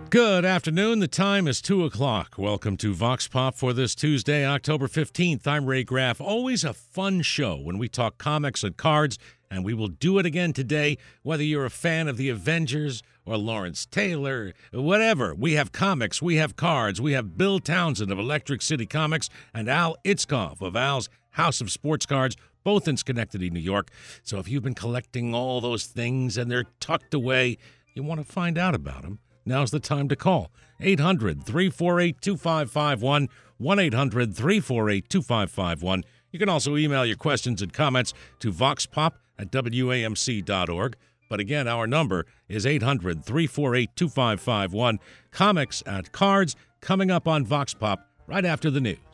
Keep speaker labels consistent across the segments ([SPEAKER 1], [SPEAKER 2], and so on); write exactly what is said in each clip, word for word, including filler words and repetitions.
[SPEAKER 1] Good afternoon. The time is two o'clock. Welcome to Vox Pop for this Tuesday, October fifteenth. I'm Ray Graff. Always a fun show when we talk comics and cards, and we will do it again today, whether you're a fan of the Avengers or Lawrence Taylor, whatever. We have comics, we have cards, we have Bill Townsend of Electric City Comics and Al Itzkoff of Al's House of Sports Cards, both in Schenectady, New York. So if you've been collecting all those things and they're tucked away, you want to find out about them, now's the time to call. eight hundred, three four eight, two five five one, one eight hundred, three four eight, two five five one. You can also email your questions and comments to voxpop at W A M C dot org. But again, our number is eight hundred, three four eight, two five five one. Comics and cards coming up on Vox Pop right after the news.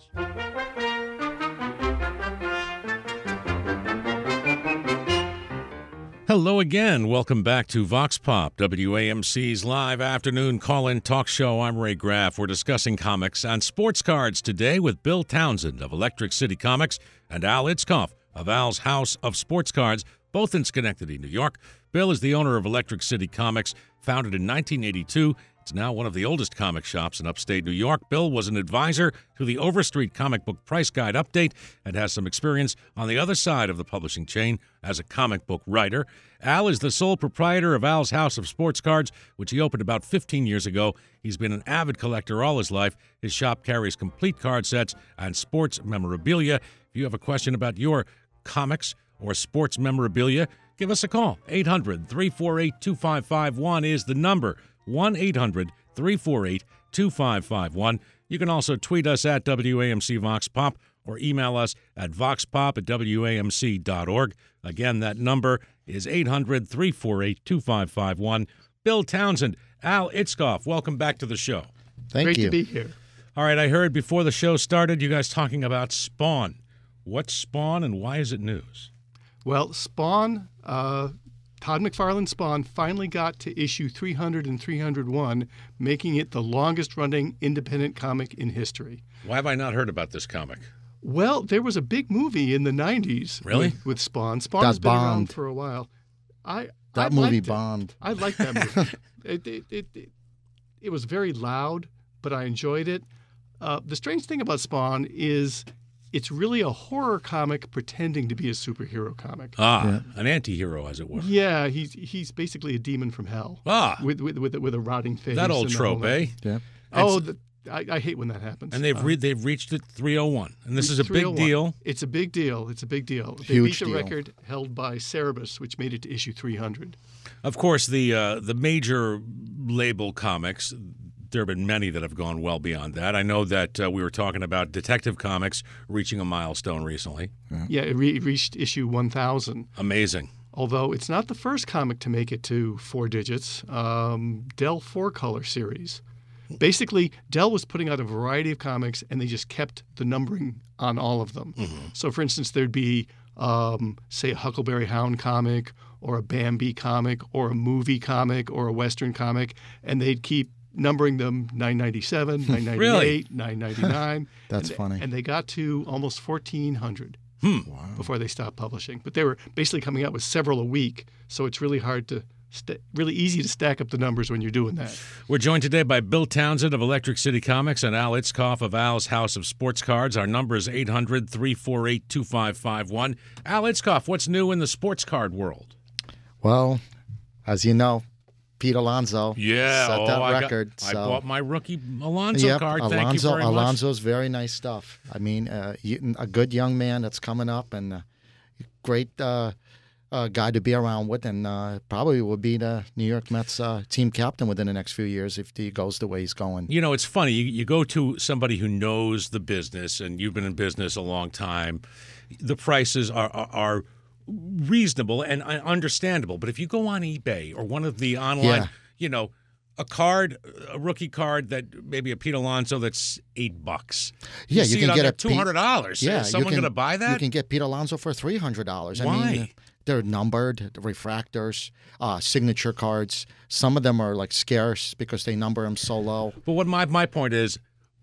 [SPEAKER 1] Hello again. Welcome back to Vox Pop, W A M C's live afternoon call-in talk show. I'm Ray Graff. We're discussing comics and sports cards today with Bill Townsend of Electric City Comics and Al Itzkoff of Al's House of Sports Cards, both in Schenectady, New York. Bill is the owner of Electric City Comics, founded in nineteen eighty-two. It's now one of the oldest comic shops in upstate New York. Bill was an advisor to the Overstreet Comic Book Price Guide Update and has some experience on the other side of the publishing chain as a comic book writer. Al is the sole proprietor of Al's House of Sports Cards, which he opened about fifteen years ago. He's been an avid collector all his life. His shop carries complete card sets and sports memorabilia. If you have a question about your comics or sports memorabilia, give us a call. eight hundred, three four eight, two five five one is the number. one eight hundred, three four eight, two five five one. You can also tweet us at W A M C Vox Pop or email us at voxpop at W A M C dot org. Again, that number is eight hundred, three four eight, two five five one. Bill Townsend, Al Itzkoff, welcome back to the show.
[SPEAKER 2] Thank
[SPEAKER 3] Great
[SPEAKER 2] you.
[SPEAKER 3] to be here.
[SPEAKER 1] All right, I heard before the show started you guys talking about Spawn. What's Spawn and why is it news?
[SPEAKER 3] Well, Spawn, uh, Todd McFarlane's Spawn finally got to issue three hundred and three hundred one, making it the longest-running independent comic in history.
[SPEAKER 1] Why have I not heard about this comic?
[SPEAKER 3] Well, there was a big movie in the nineties
[SPEAKER 1] Really?
[SPEAKER 3] with, with Spawn. Spawn
[SPEAKER 2] That
[SPEAKER 3] has been around
[SPEAKER 2] bombed.
[SPEAKER 3] for a while. I
[SPEAKER 2] That
[SPEAKER 3] I
[SPEAKER 2] movie
[SPEAKER 3] liked it.
[SPEAKER 2] bombed.
[SPEAKER 3] I liked that movie. it, it, it, it, it was very loud, but I enjoyed it. Uh, the strange thing about Spawn is it's really a horror comic pretending to be a superhero comic.
[SPEAKER 1] Ah,
[SPEAKER 2] Yeah.
[SPEAKER 1] an anti-hero, as it were.
[SPEAKER 3] Yeah, he's he's basically a demon from hell.
[SPEAKER 1] Ah,
[SPEAKER 3] With with with, with a rotting face.
[SPEAKER 1] that old
[SPEAKER 3] and the
[SPEAKER 1] trope,
[SPEAKER 3] whole-
[SPEAKER 1] eh?
[SPEAKER 2] Yeah.
[SPEAKER 3] Oh, the, I, I hate when that happens.
[SPEAKER 1] And they've
[SPEAKER 3] Uh,
[SPEAKER 1] re- they've reached it three oh one, and this is a big
[SPEAKER 3] three oh one.
[SPEAKER 1] deal.
[SPEAKER 3] It's a big deal. It's a big deal. They
[SPEAKER 2] Huge
[SPEAKER 3] beat the
[SPEAKER 2] deal.
[SPEAKER 3] record held by Cerebus, which made it to issue three hundred.
[SPEAKER 1] Of course, the uh, the major label comics, there have been many that have gone well beyond that. I know that uh, we were talking about Detective Comics reaching a milestone recently.
[SPEAKER 3] Yeah, it, re- it reached issue one thousand.
[SPEAKER 1] Amazing.
[SPEAKER 3] Although it's not the first comic to make it to four digits. Um, Dell Four Color series. Basically, Dell was putting out a variety of comics, and they just kept the numbering on all of them.
[SPEAKER 1] Mm-hmm.
[SPEAKER 3] So, for instance, there'd be, um, say, a Huckleberry Hound comic, or a Bambi comic, or a movie comic, or a Western comic, and they'd keep numbering them nine ninety-seven, nine ninety-eight,
[SPEAKER 1] Really?
[SPEAKER 3] nine ninety-nine.
[SPEAKER 2] That's
[SPEAKER 3] and,
[SPEAKER 2] funny.
[SPEAKER 3] And they got to almost fourteen hundred
[SPEAKER 1] Hmm.
[SPEAKER 3] before they stopped publishing. But they were basically coming out with several a week, so it's really hard to, st- really easy to stack up the numbers when you're doing that.
[SPEAKER 1] We're joined today by Bill Townsend of Electric City Comics and Al Itzkoff of Al's House of Sports Cards. Our number is eight hundred, three four eight, two five five one. Al Itzkoff, what's new in the sports card world?
[SPEAKER 2] Well, as you know, Pete Alonso
[SPEAKER 1] Yeah,
[SPEAKER 2] set
[SPEAKER 1] oh,
[SPEAKER 2] that
[SPEAKER 1] I,
[SPEAKER 2] record.
[SPEAKER 1] got, I
[SPEAKER 2] so.
[SPEAKER 1] bought my rookie Alonso
[SPEAKER 2] Yep,
[SPEAKER 1] card. Thank
[SPEAKER 2] Alonso,
[SPEAKER 1] you very much.
[SPEAKER 2] Alonso's very nice stuff. I mean, uh, you- a good young man that's coming up and a great uh, uh, guy to be around with, and uh, probably will be the New York Mets uh, team captain within the next few years if he goes the way he's going.
[SPEAKER 1] You know, it's funny. You, you go to somebody who knows the business, and you've been in business a long time. The prices are are, are reasonable and uh, understandable. But if you go on eBay or one of the online,
[SPEAKER 2] Yeah.
[SPEAKER 1] you know, a card, a rookie card that maybe a Pete Alonso that's eight bucks.
[SPEAKER 2] Yeah,
[SPEAKER 1] see
[SPEAKER 2] you
[SPEAKER 1] it
[SPEAKER 2] can
[SPEAKER 1] on
[SPEAKER 2] get
[SPEAKER 1] there,
[SPEAKER 2] a
[SPEAKER 1] two
[SPEAKER 2] Pete-
[SPEAKER 1] hundred dollars.
[SPEAKER 2] Yeah,
[SPEAKER 1] Is someone
[SPEAKER 2] you can,
[SPEAKER 1] going to buy that?
[SPEAKER 2] You can get Pete Alonso for three hundred dollars. I
[SPEAKER 1] Why?
[SPEAKER 2] mean, they're numbered, the refractors, uh, signature cards. Some of them are like scarce because they number them so low.
[SPEAKER 1] But what my my point is,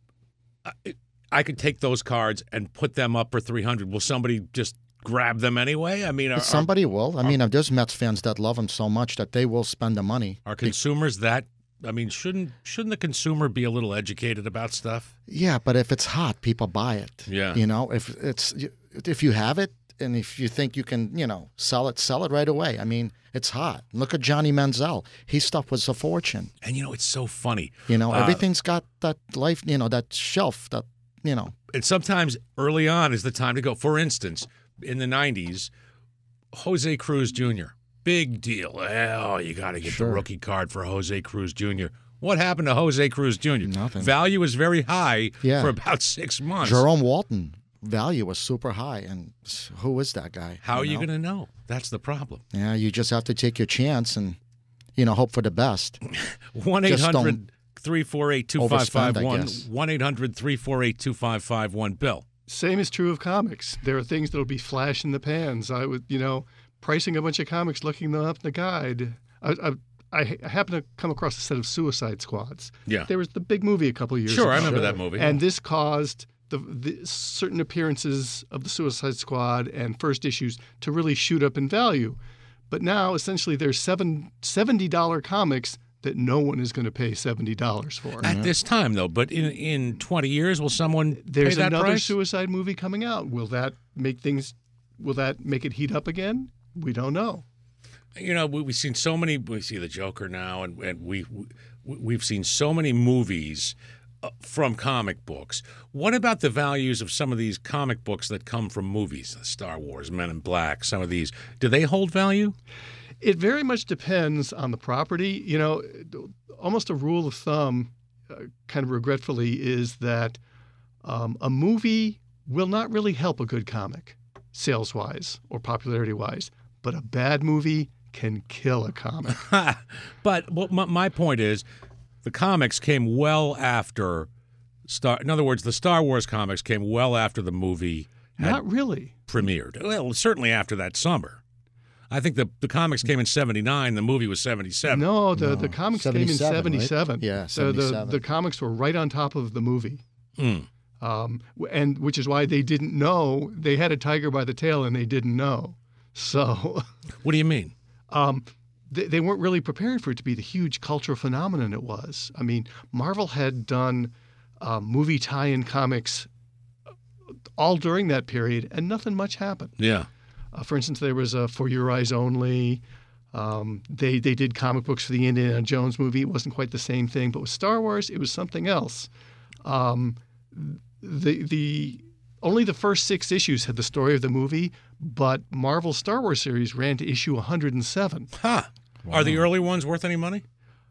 [SPEAKER 1] I, I could take those cards and put them up for three hundred. Will somebody just grab them anyway? I mean, are,
[SPEAKER 2] Somebody will. I mean, there's Mets fans that love him so much that they will spend the money.
[SPEAKER 1] are, are consumers that I mean, shouldn't shouldn't the consumer be a little educated about stuff?
[SPEAKER 2] Yeah, but if it's hot, people buy it.
[SPEAKER 1] Yeah.
[SPEAKER 2] You know, if it's if you have it and if you think you can, you know, sell it, sell it right away. I mean, it's hot. Look at Johnny Manziel. His stuff was a fortune.
[SPEAKER 1] And you know, it's so funny.
[SPEAKER 2] You know,
[SPEAKER 1] Uh,
[SPEAKER 2] everything's got that life, you know, that shelf, that, you know.
[SPEAKER 1] And sometimes early on is the time to go. For instance, in the nineties, Jose Cruz Junior Big deal. Oh, you got to get
[SPEAKER 2] Sure.
[SPEAKER 1] the rookie card for Jose Cruz Junior What happened to Jose Cruz Junior?
[SPEAKER 2] Nothing.
[SPEAKER 1] Value was very high
[SPEAKER 2] Yeah.
[SPEAKER 1] for about six months.
[SPEAKER 2] Jerome Walton value was super high, and who is that guy?
[SPEAKER 1] How are you
[SPEAKER 2] know?
[SPEAKER 1] going to know? That's the problem.
[SPEAKER 2] Yeah, you just have to take your chance and, you know, hope for the best.
[SPEAKER 1] one eight hundred three four eight two five five one.
[SPEAKER 2] overspend, I guess.
[SPEAKER 1] one eight hundred three four eight two five five one. Bill.
[SPEAKER 3] Same is true of comics. There are things that'll be flash in the pans. I would, you know, pricing a bunch of comics, looking them up in the guide. I, I, I happened to come across a set of Suicide Squads.
[SPEAKER 1] Yeah.
[SPEAKER 3] There was the big movie a couple of years
[SPEAKER 1] Sure,
[SPEAKER 3] ago.
[SPEAKER 1] I remember that movie.
[SPEAKER 3] And this caused the, the certain appearances of the Suicide Squad and first issues to really shoot up in value. But now, essentially, there's seven, seventy dollars comics that no one is going to pay seventy dollars for.
[SPEAKER 1] At this time, though, but in in twenty years, will someone
[SPEAKER 3] There's
[SPEAKER 1] pay that
[SPEAKER 3] another
[SPEAKER 1] price?
[SPEAKER 3] Suicide movie coming out. Will that make things? Will that make it heat up again? We don't know.
[SPEAKER 1] You know, we, we've seen so many. We see the Joker now, and, and we, we we've seen so many movies uh, from comic books. What about the values of some of these comic books that come from movies? Star Wars, Men in Black, some of these. Do they hold value?
[SPEAKER 3] It very much depends on the property. You know, almost a rule of thumb, uh, kind of regretfully, is that um, a movie will not really help a good comic, sales-wise or popularity-wise, but a bad movie can kill a comic.
[SPEAKER 1] But what my, my point is, the comics came well after Star. In other words, the Star Wars comics came well after the movie had
[SPEAKER 3] Not really.
[SPEAKER 1] premiered. Well, certainly after that summer. I think the the comics came in seventy-nine. The movie was seventy-seven.
[SPEAKER 3] No, the,
[SPEAKER 2] No,
[SPEAKER 3] the comics came in
[SPEAKER 2] seventy-seven, right?
[SPEAKER 3] seventy-seven.
[SPEAKER 2] Yeah,
[SPEAKER 3] So the,
[SPEAKER 2] seventy-seven.
[SPEAKER 3] the comics were right on top of the movie.
[SPEAKER 1] Mm.
[SPEAKER 3] Um, and which is why they didn't know. They had a tiger by the tail and they didn't know. So
[SPEAKER 1] What do you mean?
[SPEAKER 3] um, they, they weren't really prepared for it to be the huge cultural phenomenon it was. I mean, Marvel had done uh, movie tie-in comics all during that period, and nothing much happened.
[SPEAKER 1] Yeah.
[SPEAKER 3] Uh, for instance, there was a For Your Eyes Only. Um, they they did comic books for the Indiana Jones movie. It wasn't quite the same thing, but with Star Wars, it was something else. Um, the the only the first six issues had the story of the movie, but Marvel's Star Wars series ran to issue one hundred seven.
[SPEAKER 1] Huh. Are the early ones worth any money?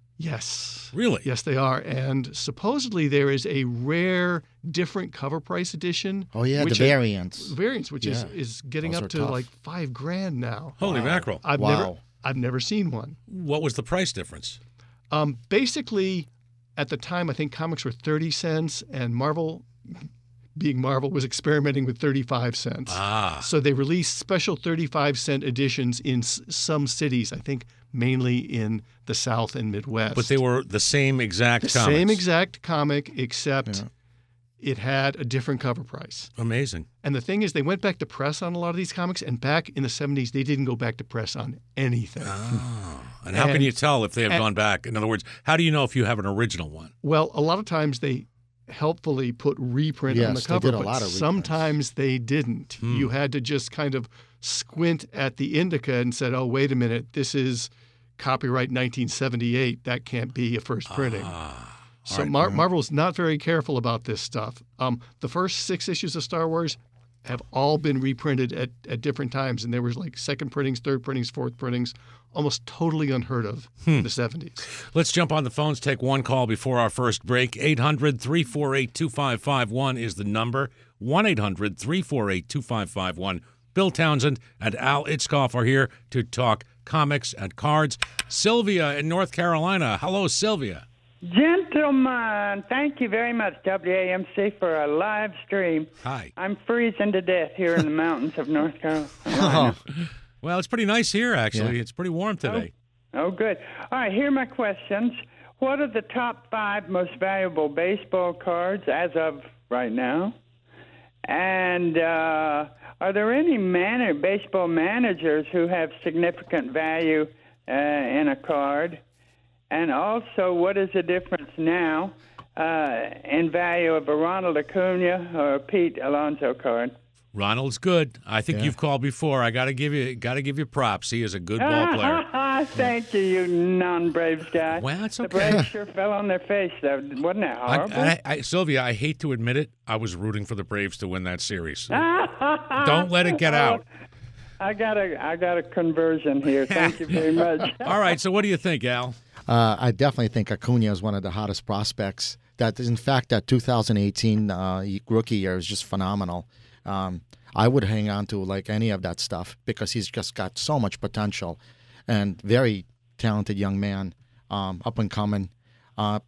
[SPEAKER 3] Yes.
[SPEAKER 1] Really?
[SPEAKER 3] Yes, they are. And supposedly there is a rare, different cover price edition.
[SPEAKER 2] Oh, yeah, the
[SPEAKER 3] which
[SPEAKER 2] variants.
[SPEAKER 3] variants, which is,
[SPEAKER 2] Yeah.
[SPEAKER 3] is getting
[SPEAKER 2] Those
[SPEAKER 3] up
[SPEAKER 2] are
[SPEAKER 3] to
[SPEAKER 2] tough.
[SPEAKER 3] like five grand now.
[SPEAKER 1] Holy mackerel.
[SPEAKER 3] I've
[SPEAKER 2] Wow.
[SPEAKER 3] never I've never seen one.
[SPEAKER 1] What was the price difference?
[SPEAKER 3] Um, basically, at the time, I think comics were thirty cents, and Marvel, being Marvel, was experimenting with thirty-five cents.
[SPEAKER 1] Ah.
[SPEAKER 3] So they released special thirty-five cent editions in s- some cities, I think mainly in the South and Midwest.
[SPEAKER 1] But they were the same exact
[SPEAKER 3] the
[SPEAKER 1] comics.
[SPEAKER 3] same exact comic, except
[SPEAKER 2] Yeah.
[SPEAKER 3] it had a different cover price.
[SPEAKER 1] Amazing.
[SPEAKER 3] And the thing is, they went back to press on a lot of these comics, and back in the seventies, they didn't go back to press on anything.
[SPEAKER 1] Oh. And how can
[SPEAKER 3] And-
[SPEAKER 1] you tell if they have
[SPEAKER 3] and-
[SPEAKER 1] gone back? In other words, how do you know if you have an original one?
[SPEAKER 3] Well, a lot of times they helpfully put reprint on
[SPEAKER 2] Yes,
[SPEAKER 3] the
[SPEAKER 2] they
[SPEAKER 3] cover,
[SPEAKER 2] did a
[SPEAKER 3] but
[SPEAKER 2] lot of reprints.
[SPEAKER 3] sometimes they didn't.
[SPEAKER 1] Hmm.
[SPEAKER 3] You had to just kind of squint at the indica and said, "Oh, wait a minute, this is copyright nineteen seventy-eight. That can't be a first printing."
[SPEAKER 1] Ah.
[SPEAKER 3] So
[SPEAKER 1] right.
[SPEAKER 3] Mar- Marvel's not very careful about this stuff. Um, the first six issues of Star Wars have all been reprinted at, at different times, and there was like second printings, third printings, fourth printings, almost totally unheard of in the seventies.
[SPEAKER 1] Let's jump on the phones, take one call before our first break. eight hundred three four eight two five five one is the number. one eight hundred three four eight two five five one. Bill Townsend and Al Itzkoff are here to talk comics and cards. Sylvia in North Carolina. Hello, Sylvia.
[SPEAKER 4] Gentlemen, thank you very much, W A M C, for a live stream.
[SPEAKER 1] Hi.
[SPEAKER 4] I'm freezing to death here in the mountains of North Carolina.
[SPEAKER 2] Oh,
[SPEAKER 1] Well, it's pretty nice here, actually.
[SPEAKER 2] Yeah.
[SPEAKER 1] It's pretty warm today.
[SPEAKER 4] Oh, good. All right, here are my questions. What are the top five most valuable baseball cards as of right now? And uh, are there any man- baseball managers who have significant value uh, in a card? And also, what is the difference now uh, in value of a Ronald Acuna or a Pete Alonso card?
[SPEAKER 1] Ronald's good. I think
[SPEAKER 2] Yeah.
[SPEAKER 1] you've called before. I got to give you got to give you props. He is a good ball player.
[SPEAKER 4] Thank you, you non-Braves guy.
[SPEAKER 1] Well, it's
[SPEAKER 4] The
[SPEAKER 1] okay.
[SPEAKER 4] Braves sure fell on their face, though. Wasn't that
[SPEAKER 1] I,
[SPEAKER 4] horrible?
[SPEAKER 1] I, I, Sylvia, I hate to admit it. I was rooting for the Braves to win that series. Don't let it get out.
[SPEAKER 4] I got a, I got a conversion here. Thank you very much.
[SPEAKER 1] All right. So, what do you think, Al?
[SPEAKER 2] Uh, I definitely think Acuna is one of the hottest prospects. That, in fact, that two thousand eighteen uh, rookie year is just phenomenal. Um, I would hang on to like any of that stuff because he's just got so much potential, and very talented young man, um, up and coming. Uh,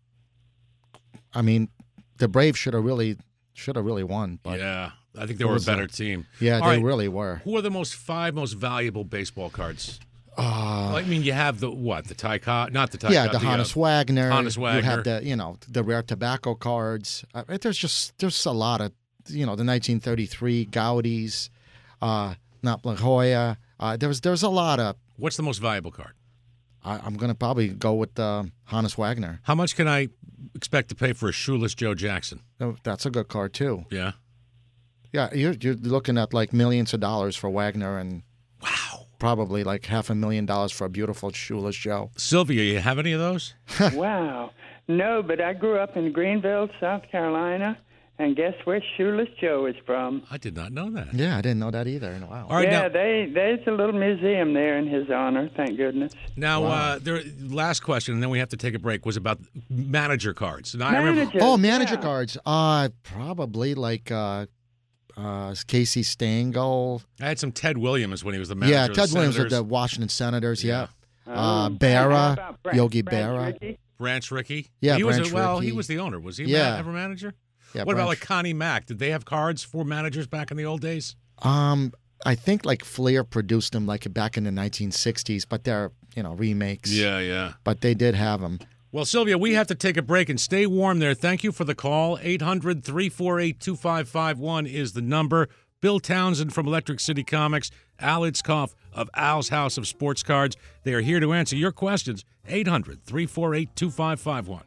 [SPEAKER 2] I mean, the Braves should have really should have really won, but
[SPEAKER 1] Yeah, I think they
[SPEAKER 2] It
[SPEAKER 1] were a
[SPEAKER 2] was,
[SPEAKER 1] better
[SPEAKER 2] uh,
[SPEAKER 1] team.
[SPEAKER 2] yeah,
[SPEAKER 1] All
[SPEAKER 2] they
[SPEAKER 1] right.
[SPEAKER 2] really were.
[SPEAKER 1] Who are the most five most valuable baseball cards?
[SPEAKER 2] Uh,
[SPEAKER 1] I mean, you have the what? The Ty Cobb, not the Ty
[SPEAKER 2] yeah,
[SPEAKER 1] Cobb,
[SPEAKER 2] the
[SPEAKER 1] uh,
[SPEAKER 2] Hannes Wagner.
[SPEAKER 1] Hannes
[SPEAKER 2] You
[SPEAKER 1] Wagner.
[SPEAKER 2] have the you know the rare tobacco cards. Uh, there's just there's a lot of you know the nineteen thirty-three Gaudis, uh, not La Jolla. Uh, there's there's a lot of.
[SPEAKER 1] What's the most valuable card?
[SPEAKER 2] I, I'm gonna probably go with uh, Hannes Wagner.
[SPEAKER 1] How much can I expect to pay for a shoeless Joe Jackson?
[SPEAKER 2] Oh, that's a good card too.
[SPEAKER 1] Yeah.
[SPEAKER 2] Yeah, you're you're looking at like millions of dollars for Wagner and
[SPEAKER 1] Wow.
[SPEAKER 2] probably like half a million dollars for a beautiful shoeless Joe.
[SPEAKER 1] Sylvia, you have any of those?
[SPEAKER 4] Wow. No, but I grew up in Greenville, South Carolina, and guess where Shoeless Joe is from?
[SPEAKER 1] I did not know that.
[SPEAKER 2] Yeah, I didn't know that either. Wow.
[SPEAKER 1] All right,
[SPEAKER 4] yeah,
[SPEAKER 1] now,
[SPEAKER 4] they there's a little museum there in his honor. Thank goodness.
[SPEAKER 1] now uh, there, last question, and then we have to take a break, was about manager cards. And I remember,
[SPEAKER 4] Manager.
[SPEAKER 2] Oh, manager
[SPEAKER 4] yeah.
[SPEAKER 2] cards. Uh probably like uh, uh, Casey Stengel.
[SPEAKER 1] I had some Ted Williams when he was the manager
[SPEAKER 2] Yeah,
[SPEAKER 1] of
[SPEAKER 2] Ted
[SPEAKER 1] the
[SPEAKER 2] Williams with
[SPEAKER 1] Senators.
[SPEAKER 2] the Washington Senators. Yeah.
[SPEAKER 4] Oh,
[SPEAKER 2] Uh,
[SPEAKER 4] how
[SPEAKER 2] Berra,
[SPEAKER 4] about Branch-
[SPEAKER 2] Yogi
[SPEAKER 4] Branch
[SPEAKER 2] Berra.
[SPEAKER 4] Rickey?
[SPEAKER 1] Branch Rickey.
[SPEAKER 2] Yeah,
[SPEAKER 1] he was
[SPEAKER 2] Branch
[SPEAKER 1] a, well,
[SPEAKER 2] Rickey.
[SPEAKER 1] he was the owner. Was he a
[SPEAKER 2] Yeah.
[SPEAKER 1] ma- ever manager?
[SPEAKER 2] Yeah.
[SPEAKER 1] What about
[SPEAKER 2] Branch-
[SPEAKER 1] like Connie Mack? Did they have cards for managers back in the old days?
[SPEAKER 2] Um, I think like Fleer produced them like back in the nineteen sixties, but they're you know remakes.
[SPEAKER 1] yeah.
[SPEAKER 2] But they did have them.
[SPEAKER 1] Well, Sylvia, we have to take a break and stay warm there. Thank you for the call. eight hundred, three four eight, two five five one is the number. Bill Townsend from Electric City Comics, Al Itzkoff of Al's House of Sports Cards. They are here to answer your questions. eight hundred, three four eight, two five five one.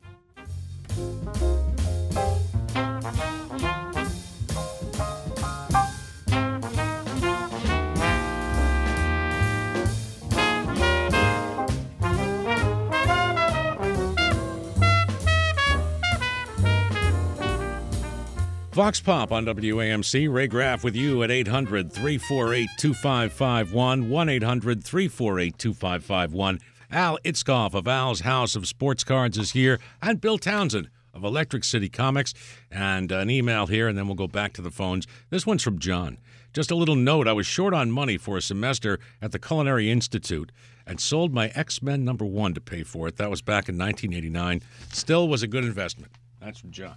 [SPEAKER 1] Vox Pop on W A M C. Ray Graff with you at eight hundred, three four eight, two five five one, one eight hundred, three four eight, two five five one. Al Itzkoff of Al's House of Sports Cards is here, and Bill Townsend of Electric City Comics. And an email here, and then we'll go back to the phones. This one's from John. Just a little note. I was short on money for a semester at the Culinary Institute and sold my X-Men number one to pay for it. That was back in nineteen eighty-nine. Still was a good investment. That's from John.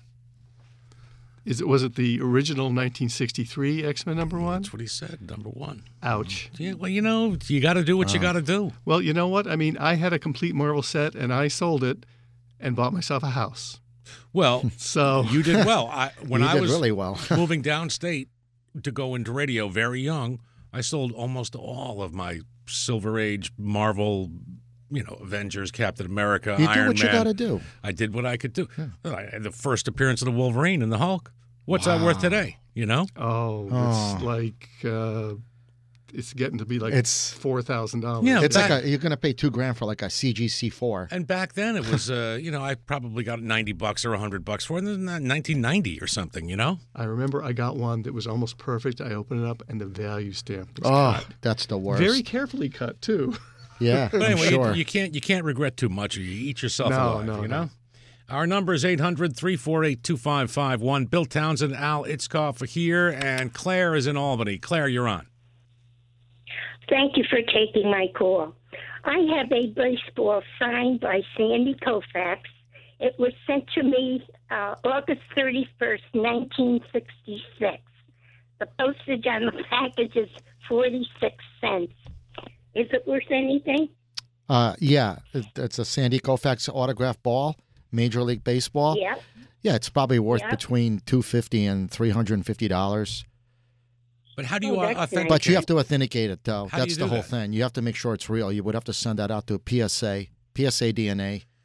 [SPEAKER 3] Is it was it the original nineteen sixty-three X-Men number one?
[SPEAKER 1] That's what he said, number one.
[SPEAKER 3] Ouch.
[SPEAKER 1] Yeah, well, you know, you got to do what you got to do.
[SPEAKER 3] Well, you know what? I mean, I had a complete Marvel set and I sold it and bought myself a house.
[SPEAKER 1] Well,
[SPEAKER 3] So
[SPEAKER 1] you did well. I, when
[SPEAKER 2] You
[SPEAKER 1] I
[SPEAKER 2] did
[SPEAKER 1] was
[SPEAKER 2] really well.
[SPEAKER 1] moving downstate to go into radio very young, I sold almost all of my Silver Age Marvel, you know, Avengers, Captain America,
[SPEAKER 2] You
[SPEAKER 1] Iron
[SPEAKER 2] do what
[SPEAKER 1] Man.
[SPEAKER 2] you got to do.
[SPEAKER 1] I did what I could do. I had the first appearance of the Wolverine and the Hulk. What's that worth today? You know?
[SPEAKER 3] oh, it's
[SPEAKER 2] Oh.
[SPEAKER 3] like uh, it's getting to be like
[SPEAKER 2] It's-
[SPEAKER 3] four thousand dollars.
[SPEAKER 1] Yeah.
[SPEAKER 2] It's
[SPEAKER 1] back-
[SPEAKER 2] like a, you're going to pay two grand for like a C G C four.
[SPEAKER 1] And back then it was, uh, you know, I probably got ninety bucks or one hundred bucks for it. And then that nineteen ninety or something, you know?
[SPEAKER 3] I remember I got one that was almost perfect. I opened it up and the value stamp was
[SPEAKER 2] Oh,
[SPEAKER 3] cut.
[SPEAKER 2] that's the worst.
[SPEAKER 3] Very carefully cut too.
[SPEAKER 2] yeah,
[SPEAKER 1] But
[SPEAKER 2] I'm
[SPEAKER 1] anyway,
[SPEAKER 2] sure.
[SPEAKER 1] you, you can't you can't regret too much or you eat yourself
[SPEAKER 3] No,
[SPEAKER 1] alive,
[SPEAKER 3] no,
[SPEAKER 1] you
[SPEAKER 3] no.
[SPEAKER 1] know? Our number is eight hundred, three four eight, two five five one. Bill Townsend, Al Itzkoff are here, and Claire is in Albany. Claire, you're on.
[SPEAKER 5] Thank you for taking my call. I have a baseball signed by Sandy Koufax. It was sent to me uh, August thirty-first, nineteen sixty-six. The postage on the package is forty-six cents. Is it worth anything?
[SPEAKER 2] Uh, yeah, it- it's a Sandy Koufax autograph ball, Major League Baseball.
[SPEAKER 5] Yep.
[SPEAKER 2] Yeah, it's probably worth
[SPEAKER 5] Yep.
[SPEAKER 2] between two fifty and three hundred fifty dollars.
[SPEAKER 1] But how do you
[SPEAKER 5] Oh,
[SPEAKER 1] uh,
[SPEAKER 5] that's
[SPEAKER 1] authenticate?
[SPEAKER 2] But you have to authenticate it, though.
[SPEAKER 1] How do
[SPEAKER 2] That's
[SPEAKER 1] you
[SPEAKER 2] the
[SPEAKER 1] do
[SPEAKER 2] whole
[SPEAKER 1] that?
[SPEAKER 2] thing. You have to make sure it's real. You would have to send that out to P S A, P S A D N A.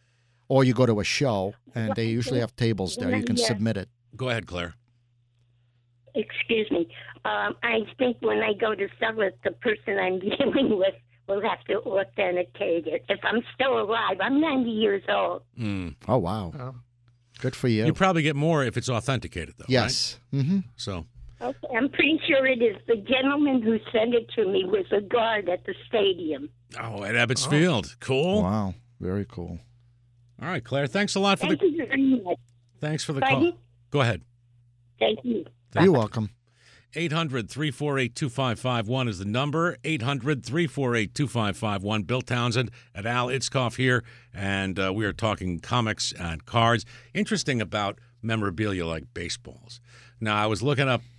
[SPEAKER 2] or you go to a show, and they usually have tables there. You can
[SPEAKER 5] Yeah.
[SPEAKER 2] submit it.
[SPEAKER 1] Go ahead, Claire.
[SPEAKER 5] Excuse me. Um, I think when I go to sell it, the person I'm dealing with will have to authenticate it. If I'm still alive, I'm ninety years old.
[SPEAKER 1] Mm.
[SPEAKER 2] Oh, wow.
[SPEAKER 3] Oh.
[SPEAKER 2] Good for you.
[SPEAKER 1] You probably get more if it's authenticated, though.
[SPEAKER 2] yes. Mm-hmm.
[SPEAKER 1] Right? So.
[SPEAKER 5] Okay, I'm pretty sure it is. The gentleman who sent it to me was a guard at the stadium.
[SPEAKER 1] Oh, at Ebbets Field. Cool.
[SPEAKER 2] Wow. Very cool.
[SPEAKER 1] All right, Claire. Thanks a lot for
[SPEAKER 5] Thank
[SPEAKER 1] the.
[SPEAKER 5] you very much.
[SPEAKER 1] Thanks for the
[SPEAKER 5] Pardon?
[SPEAKER 1] call. Go ahead.
[SPEAKER 5] Thank you.
[SPEAKER 2] You're welcome.
[SPEAKER 1] eight hundred, three four eight, two five five one is the number. eight hundred, three four eight, two five five one. Bill Townsend and Al Itzkoff here, and uh, we are talking comics and cards. Interesting about memorabilia like baseballs. Now, I was looking up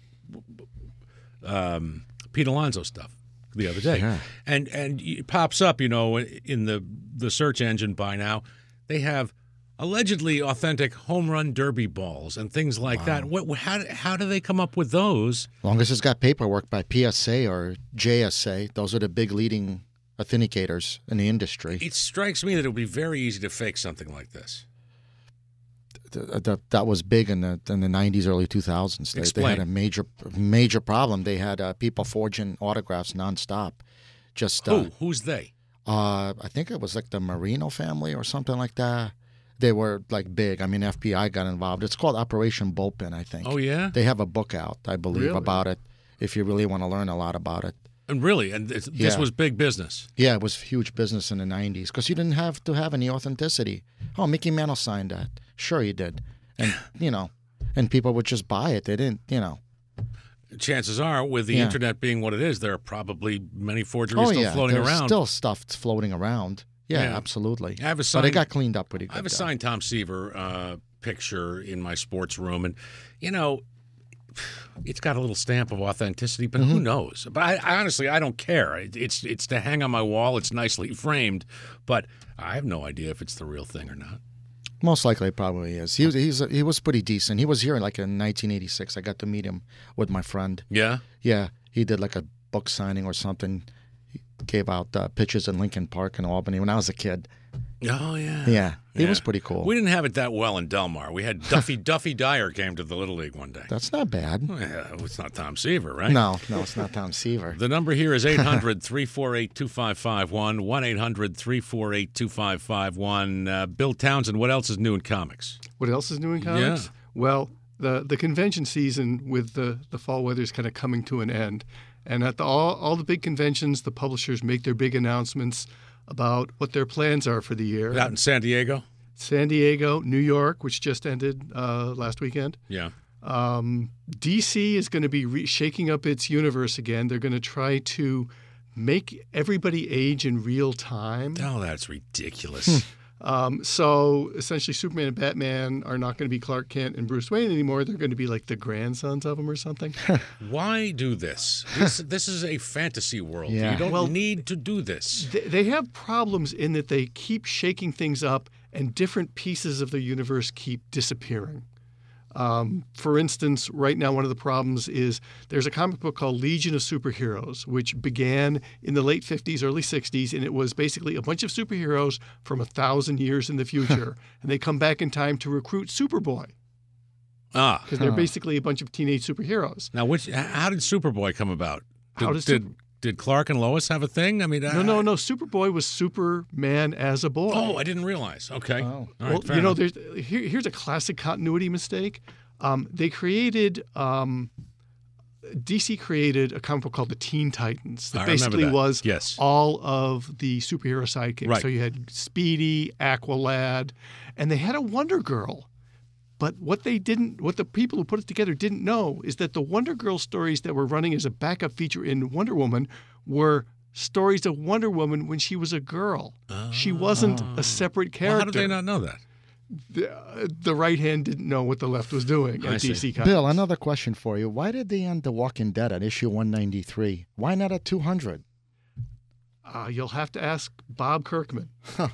[SPEAKER 1] um, Pete Alonso stuff the other day,
[SPEAKER 2] Yeah.
[SPEAKER 1] and and it pops up, you know, in the the search engine by now. They have allegedly authentic home run derby balls and things like that. What, how how do they come up with those?
[SPEAKER 2] As long as it's got paperwork by P S A or J S A, those are the big leading authenticators in the industry.
[SPEAKER 1] It strikes me that it would be very easy to fake something like this.
[SPEAKER 2] Th- th- that was big in the in the nineties, early two thousands. They, they
[SPEAKER 1] Explain.
[SPEAKER 2] had a major major problem. They had uh, people forging autographs nonstop. Just uh,
[SPEAKER 1] Who? Who's they?
[SPEAKER 2] uh, I think it was like the Marino family or something like that. They were like big. I mean, F B I got involved. It's called Operation Bullpen, I think.
[SPEAKER 1] Oh, yeah?
[SPEAKER 2] They have a book out, I believe,
[SPEAKER 3] Really?
[SPEAKER 2] about it. If you really want to learn a lot about it.
[SPEAKER 1] And really, and this, this
[SPEAKER 2] Yeah.
[SPEAKER 1] was big business.
[SPEAKER 2] Yeah, it was huge business in the nineties because you didn't have to have any authenticity. Oh, Mickey Mantle signed that. Sure, he did. And, you know, and people would just buy it. They didn't, you know.
[SPEAKER 1] Chances are, with the
[SPEAKER 2] Yeah.
[SPEAKER 1] internet being what it is, there are probably many forgeries
[SPEAKER 2] Oh,
[SPEAKER 1] still
[SPEAKER 2] yeah.
[SPEAKER 1] floating
[SPEAKER 2] There's
[SPEAKER 1] around.
[SPEAKER 2] still stuff floating around. Yeah,
[SPEAKER 1] Yeah.
[SPEAKER 2] absolutely.
[SPEAKER 1] I have a
[SPEAKER 2] But it
[SPEAKER 1] signed-
[SPEAKER 2] got cleaned up pretty good.
[SPEAKER 1] I have a
[SPEAKER 2] though.
[SPEAKER 1] signed Tom Seaver uh, picture in my sports room, and you know, it's got a little stamp of authenticity, but
[SPEAKER 2] Mm-hmm.
[SPEAKER 1] who knows? But I, I honestly, I don't care. It, it's it's to hang on my wall. It's nicely framed, but I have no idea if it's the real thing or not.
[SPEAKER 2] Most likely, it probably is. He was he's, he was pretty decent. He was here like in nineteen eighty-six. I got to meet him with my friend.
[SPEAKER 1] Yeah.
[SPEAKER 2] Yeah, he did like a book signing or something. He gave out uh, pitches in Lincoln Park in Albany when I was a kid.
[SPEAKER 1] Oh yeah.
[SPEAKER 2] Yeah, he
[SPEAKER 1] Yeah.
[SPEAKER 2] was pretty cool.
[SPEAKER 1] We didn't have it that well in Delmar. We had Duffy Duffy Dyer came to the Little League one day.
[SPEAKER 2] That's not bad.
[SPEAKER 1] Yeah, it's not Tom Seaver, right?
[SPEAKER 2] No, no, it's not Tom Seaver.
[SPEAKER 1] The number here is eight hundred, three four eight, two five five one, one eight hundred, three four eight, two five five one. Uh, Bill Townsend, what else is new in comics?
[SPEAKER 3] What else is new in comics?
[SPEAKER 1] Yeah.
[SPEAKER 3] Well, the the convention season with the, the fall weather is kind of coming to an end. And at the, all, all the big conventions, the publishers make their big announcements about what their plans are for the year.
[SPEAKER 1] Out in San Diego?
[SPEAKER 3] San Diego, New York, which just ended uh, last weekend.
[SPEAKER 1] Yeah.
[SPEAKER 3] Um, D C is going to be re- shaking up its universe again. They're going to try to make everybody age in real time.
[SPEAKER 1] Oh, that's ridiculous.
[SPEAKER 3] Um, so essentially, Superman and Batman are not going to be Clark Kent and Bruce Wayne anymore. They're going to be like the grandsons of them or something.
[SPEAKER 1] Why do this? This, this is a fantasy world.
[SPEAKER 2] Yeah.
[SPEAKER 1] You don't
[SPEAKER 3] Well-
[SPEAKER 1] need to do this.
[SPEAKER 3] They, they have problems in that they keep shaking things up and different pieces of the universe keep disappearing. Um, for instance, right now, one of the problems is there's a comic book called Legion of Superheroes, which began in the late fifties, early sixties, and it was basically a bunch of superheroes from a thousand years in the future. And they come back in time to recruit Superboy
[SPEAKER 1] Ah.
[SPEAKER 3] because they're basically a bunch of teenage superheroes.
[SPEAKER 1] Now, which? how did Superboy come about? Did,
[SPEAKER 3] How does
[SPEAKER 1] did,
[SPEAKER 3] Super-
[SPEAKER 1] did Clark and Lois have a thing? I mean,
[SPEAKER 3] No, no, no. Superboy was Superman as a boy.
[SPEAKER 1] Oh, I didn't realize. Okay.
[SPEAKER 2] Oh.
[SPEAKER 1] All right,
[SPEAKER 3] well,
[SPEAKER 1] fair
[SPEAKER 3] you know,
[SPEAKER 1] enough.
[SPEAKER 3] there's here, here's a classic continuity mistake. Um, they created um, D C created a comic book called the Teen Titans that
[SPEAKER 1] I remember
[SPEAKER 3] basically
[SPEAKER 1] that.
[SPEAKER 3] was
[SPEAKER 1] Yes.
[SPEAKER 3] all of the superhero sidekicks.
[SPEAKER 1] Right.
[SPEAKER 3] So you had Speedy, Aqualad, and they had a Wonder Girl. But what they didn't, what the people who put it together didn't know is that the Wonder Girl stories that were running as a backup feature in Wonder Woman were stories of Wonder Woman when she was a girl. She wasn't a separate character.
[SPEAKER 1] Well, how did they not know that?
[SPEAKER 3] The, the right hand didn't know what the left was doing
[SPEAKER 1] I
[SPEAKER 3] at
[SPEAKER 1] see.
[SPEAKER 3] D C Comics.
[SPEAKER 2] Bill, another question for you. Why did they end The Walking Dead at issue one ninety-three? Why not at two hundred?
[SPEAKER 3] Uh, you'll have to ask Bob Kirkman.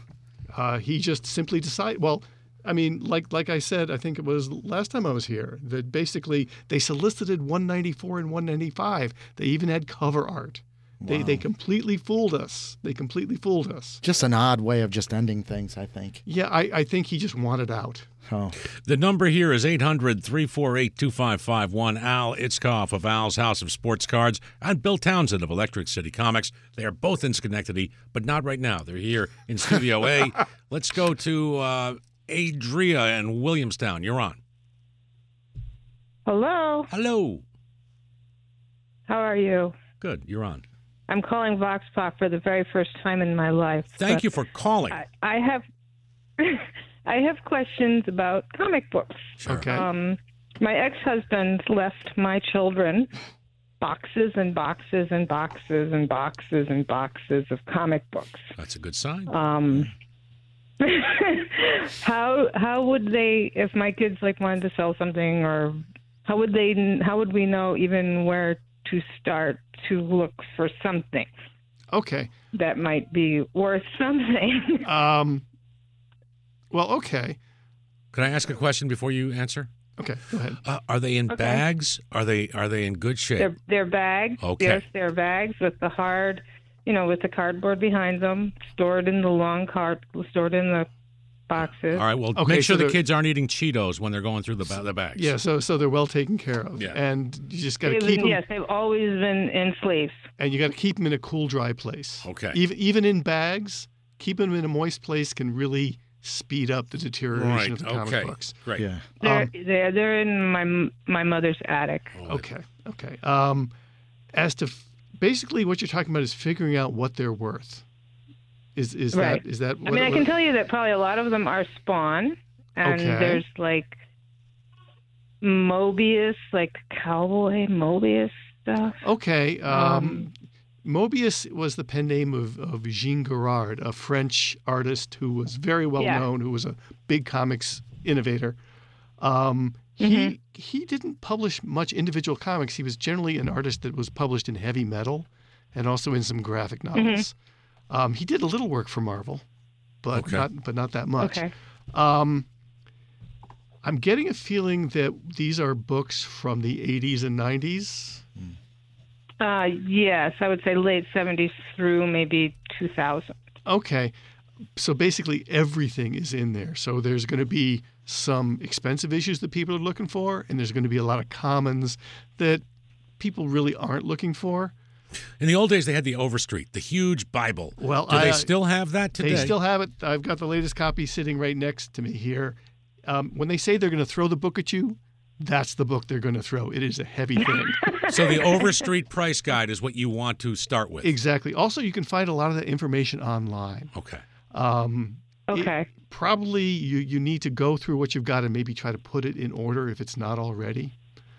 [SPEAKER 3] Uh, he just simply decided. Well, I mean, like like I said, I think it was last time I was here that basically they solicited one ninety-four and one ninety-five. They even had cover art, They they completely fooled us. They completely fooled us.
[SPEAKER 2] Just an odd way of just ending things, I think.
[SPEAKER 3] Yeah, I, I think he just wanted out.
[SPEAKER 2] Oh.
[SPEAKER 1] The number here is eight hundred, three four eight, two five five one. Al Itzkoff of Al's House of Sports Cards and Bill Townsend of Electric City Comics. They are both in Schenectady, but not right now. They're here in Studio A. Let's go to uh, Adria in Williamstown. You're on.
[SPEAKER 6] Hello.
[SPEAKER 1] Hello.
[SPEAKER 6] How are you?
[SPEAKER 1] Good. You're on.
[SPEAKER 6] I'm calling Vox Pop for the very first time in my life.
[SPEAKER 1] Thank you for calling.
[SPEAKER 6] I, I have I have questions about comic books.
[SPEAKER 1] Sure.
[SPEAKER 3] Okay.
[SPEAKER 6] Um, my ex-husband left my children boxes and boxes and boxes and boxes and boxes of comic books.
[SPEAKER 1] That's a good sign.
[SPEAKER 6] Um, how how would they, if my kids like wanted to sell something, or how would they? How would we know even where to start to look for something
[SPEAKER 3] Okay.
[SPEAKER 6] that might be worth something?
[SPEAKER 3] Um. Well, okay.
[SPEAKER 1] Can I ask a question before you answer?
[SPEAKER 3] Okay, go ahead.
[SPEAKER 1] Uh, are they in
[SPEAKER 6] Okay.
[SPEAKER 1] bags? Are they are they in good shape?
[SPEAKER 6] They're they're bags.
[SPEAKER 1] Okay.
[SPEAKER 6] Yes, they're bags with the hard, you know, with the cardboard behind them, stored in the long card, stored in the boxes.
[SPEAKER 1] All right. Well,
[SPEAKER 3] Okay,
[SPEAKER 1] make
[SPEAKER 3] so
[SPEAKER 1] sure the
[SPEAKER 3] they're-
[SPEAKER 1] kids aren't eating Cheetos when they're going through the ba- the bags.
[SPEAKER 3] Yeah, so so they're well taken care of.
[SPEAKER 1] Yeah.
[SPEAKER 3] And you just got to
[SPEAKER 6] They've
[SPEAKER 3] keep
[SPEAKER 6] been-
[SPEAKER 3] them,
[SPEAKER 6] yes, they've always been in sleeves.
[SPEAKER 3] and you got to keep them in a cool, dry place.
[SPEAKER 1] Okay.
[SPEAKER 3] Even even in bags, keeping them in a moist place can really speed up the deterioration
[SPEAKER 1] Right.
[SPEAKER 3] of the comic
[SPEAKER 1] Okay.
[SPEAKER 3] books.
[SPEAKER 1] Great.
[SPEAKER 2] Yeah.
[SPEAKER 6] They're
[SPEAKER 3] Um,
[SPEAKER 6] they're they're in my my mother's attic.
[SPEAKER 3] Okay. Okay. Um, as to f- basically what you're talking about is figuring out what they're worth. Is is
[SPEAKER 6] Right.
[SPEAKER 3] that is that?
[SPEAKER 6] I
[SPEAKER 3] What,
[SPEAKER 6] mean, I
[SPEAKER 3] what-
[SPEAKER 6] can tell you that probably a lot of them are Spawn, and
[SPEAKER 3] Okay.
[SPEAKER 6] there's like Mobius, like cowboy Mobius stuff.
[SPEAKER 3] Okay. Um,
[SPEAKER 6] Um,
[SPEAKER 3] Mobius was the pen name of, of Jean Girard, a French artist who was very well
[SPEAKER 6] Yeah.
[SPEAKER 3] known, who was a big comics innovator. Um, he
[SPEAKER 6] Mhm.
[SPEAKER 3] he didn't publish much individual comics. He was generally an artist that was published in heavy metal and also in some graphic novels. Um, he did a little work for Marvel, but
[SPEAKER 1] Okay.
[SPEAKER 3] not but not that much.
[SPEAKER 6] Okay.
[SPEAKER 3] Um, I'm getting a feeling that these are books from the eighties and nineties.
[SPEAKER 6] Uh, yes, I would say late seventies through maybe two thousand.
[SPEAKER 3] Okay. So basically everything is in there. So there's going to be some expensive issues that people are looking for, and there's going to be a lot of commons that people really aren't looking for.
[SPEAKER 1] In the old days, they had the Overstreet, the huge Bible.
[SPEAKER 3] Well,
[SPEAKER 1] do they
[SPEAKER 3] I-
[SPEAKER 1] still have that today?
[SPEAKER 3] They still have it. I've got the latest copy sitting right next to me here. Um, when they say they're going to throw the book at you, that's the book they're going to throw. It is a heavy thing.
[SPEAKER 1] So the Overstreet price guide is what you want to start with.
[SPEAKER 3] Exactly. Also, you can find a lot of that information online.
[SPEAKER 1] Okay.
[SPEAKER 3] Um, it-
[SPEAKER 6] Okay.
[SPEAKER 3] probably you, you need to go through what you've got and maybe try to put it in order if it's not already.